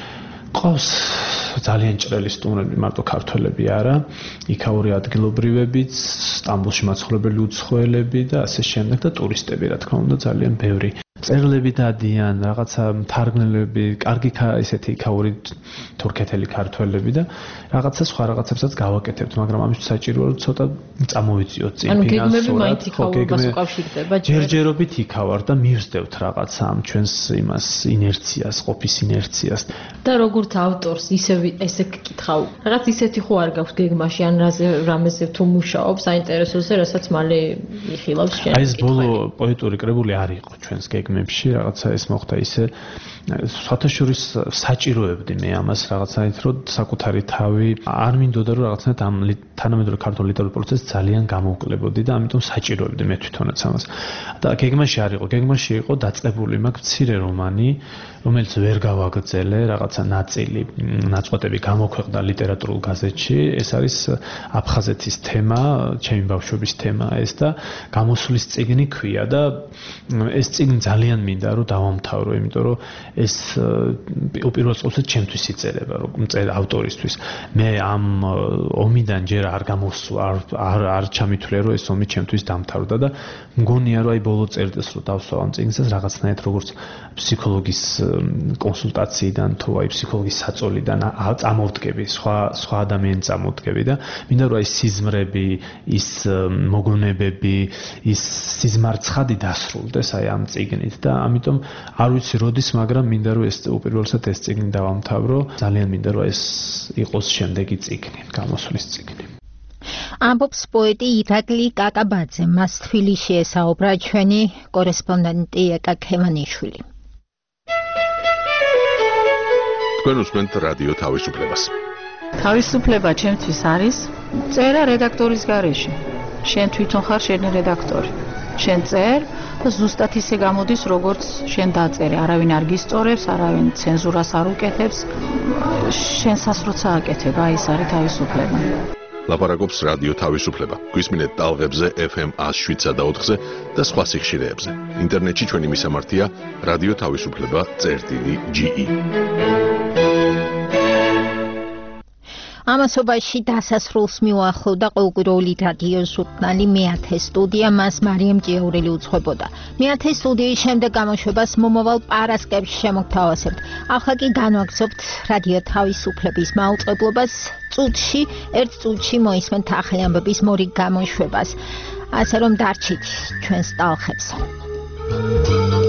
Speaker 7: ყავს ძალიან ჭრელი სტუმრები, მარტო ქართველები არა, იქაური ადგილობრივებიც, სტამბოლში მაცხოვრებელი უცხოელები და ასე შემდეგ და ტურისტები, რა თქმა უნდა, ძალიან ბევრი. წერლები დადიან, რაღაცა მთარგმნელები, კარგი ესეთი იქაური თურქეთელი ქართველები და რაღაცა სხვა რაღაცებსაც გავაკეთებთ, მაგრამ ამისთვის საჭიროა რომ ცოტა წამოვიწიოთ წინ ფინანსურად. ანუ გეგმები მაინც იქაურობას უკავშირდება. ჯერჯერობით იქავარ და მივსდევთ რაღაცა ამ ჩვენს იმას ინერციას, ყოფის ინერციას.
Speaker 20: და როგორც ავტორს ისევ ესე გკითხავ, რაღაც ისეთი ხო არ გაქვს გეგმაში, ან რამეზე თუ მუშაობ საინტერესოზე, რასაც მალე იხილავს შენ.
Speaker 7: აი ეს ბოლო პოეტური კრებული არ იყო ჩვენს გეგმებში, რაღაცა ეს მოხდა ისე სხვათა შორის საჭიროებდი მე ამას რაღაცნაირად, რომ საკუთარი თავი არ მინდოდა რომ რაღაცნაირად ამ თანამედროვე ქართულ ლიტერატურულ პროცესს ძალიან გამოვკლებოდი და ამიტომ საჭიროებდი მე თვითონაც ამას. და გეგმაში არ იყო, გეგმაში იყო დაწყებული მაქვს მცირე რომანი, რომელიც ვერ გავაგრძელე, რაღაცა ნაწილი, ნაწყვეტები გამოქვეყნდა ლიტერატურულ გაზეთში. ეს არის აფხაზეთის თემა, ჩემი ბავშვობის თემა ეს და გამოსulis წიგნი ქვია და ეს წიგნი ძალიან მინდა რომ დავამთავრო, იმიტომ რომ ეს უპირველეს ყოვლისა ჩემთვის იწერება, რომ მწერა ავტორისთვის. მე ამ ომიდან ჯერ არ გამოსვლა, არ არ ჩამithვლია, რომ ეს ომი ჩემთვის დამთავრდა და მგონია, რომ აი ბოლო წერდეს რომ დავსვავ ამ წიგნსაც რაღაცნაირად როგორც ფსიქოლოგის კონსულტაციიდან თუ აი ფსიქოლოგის საწოლიდან წამოვდგები, სხვა სხვა ადამიანს წამოვდგები და მინდა რომ აი სიზმრები, ის მოგონებები, ის სიზმარცხადი დასრულდეს აი ამ წიგნით და ამიტომ არ ვიცი როდის, მაგრამ მინდა რომ ეს უპირველესად ეს წიგნი დავამთავრო. ძალიან მინდა რომ ეს იყოს შემდეგი წიგნი, გამოსulis წიგნი.
Speaker 2: ამბობს პოეტი ირაკლი კაკაბაძე, მას თბილისში ესაუბრა ჩვენი კორესპონდენტი ეკა ქემანიშვილი.
Speaker 1: თქვენ უსმენთ რადიო თავისუფლებას.
Speaker 21: თავისუფლება ჩემთვის არის წერა რედაქტორის გარეშე. შენ თვითონ ხარ შენი რედაქტორი. შენ წერ და ზუსტად ისე გამოდის, როგორც შენ დაწერე. არავინ არ გისწორებს, არავინ ცენზურას არ უკეთებს. შენ სასროცა აკეთებ, აი ეს არის თავისუფლება.
Speaker 1: ლაპარაკობს რადიო თავისუფლება. გვისმინეთ ტალღებზე ეფ ემ ათს შვიდსა და ოთხზე და სხვა სიხშირეებზე. ინტერნეტში ჩვენი მისამართია რადიო თავისუფლება წერტილი ჯი ი.
Speaker 2: ამასობაში დასასრულს მიუახლოვდა ყოველკვირეული რადიო ჟურნალი მეათე სტუდია, მას მარიამ ჭიაურელი უძღვებოდა. მეათე სტუდიის შემდეგ გამოშვებას მომავალ პარასკევს შემოგთავაზებთ. ახლა კი განვაგრძობთ რადიო თავისუფლების მაუწყებლობას. წუთში, ერთ წუთში მოისმენთ ახალი ამბების მორიგ გამოშვებას. ასე რომ დარჩით ჩვენს ტალღებზე.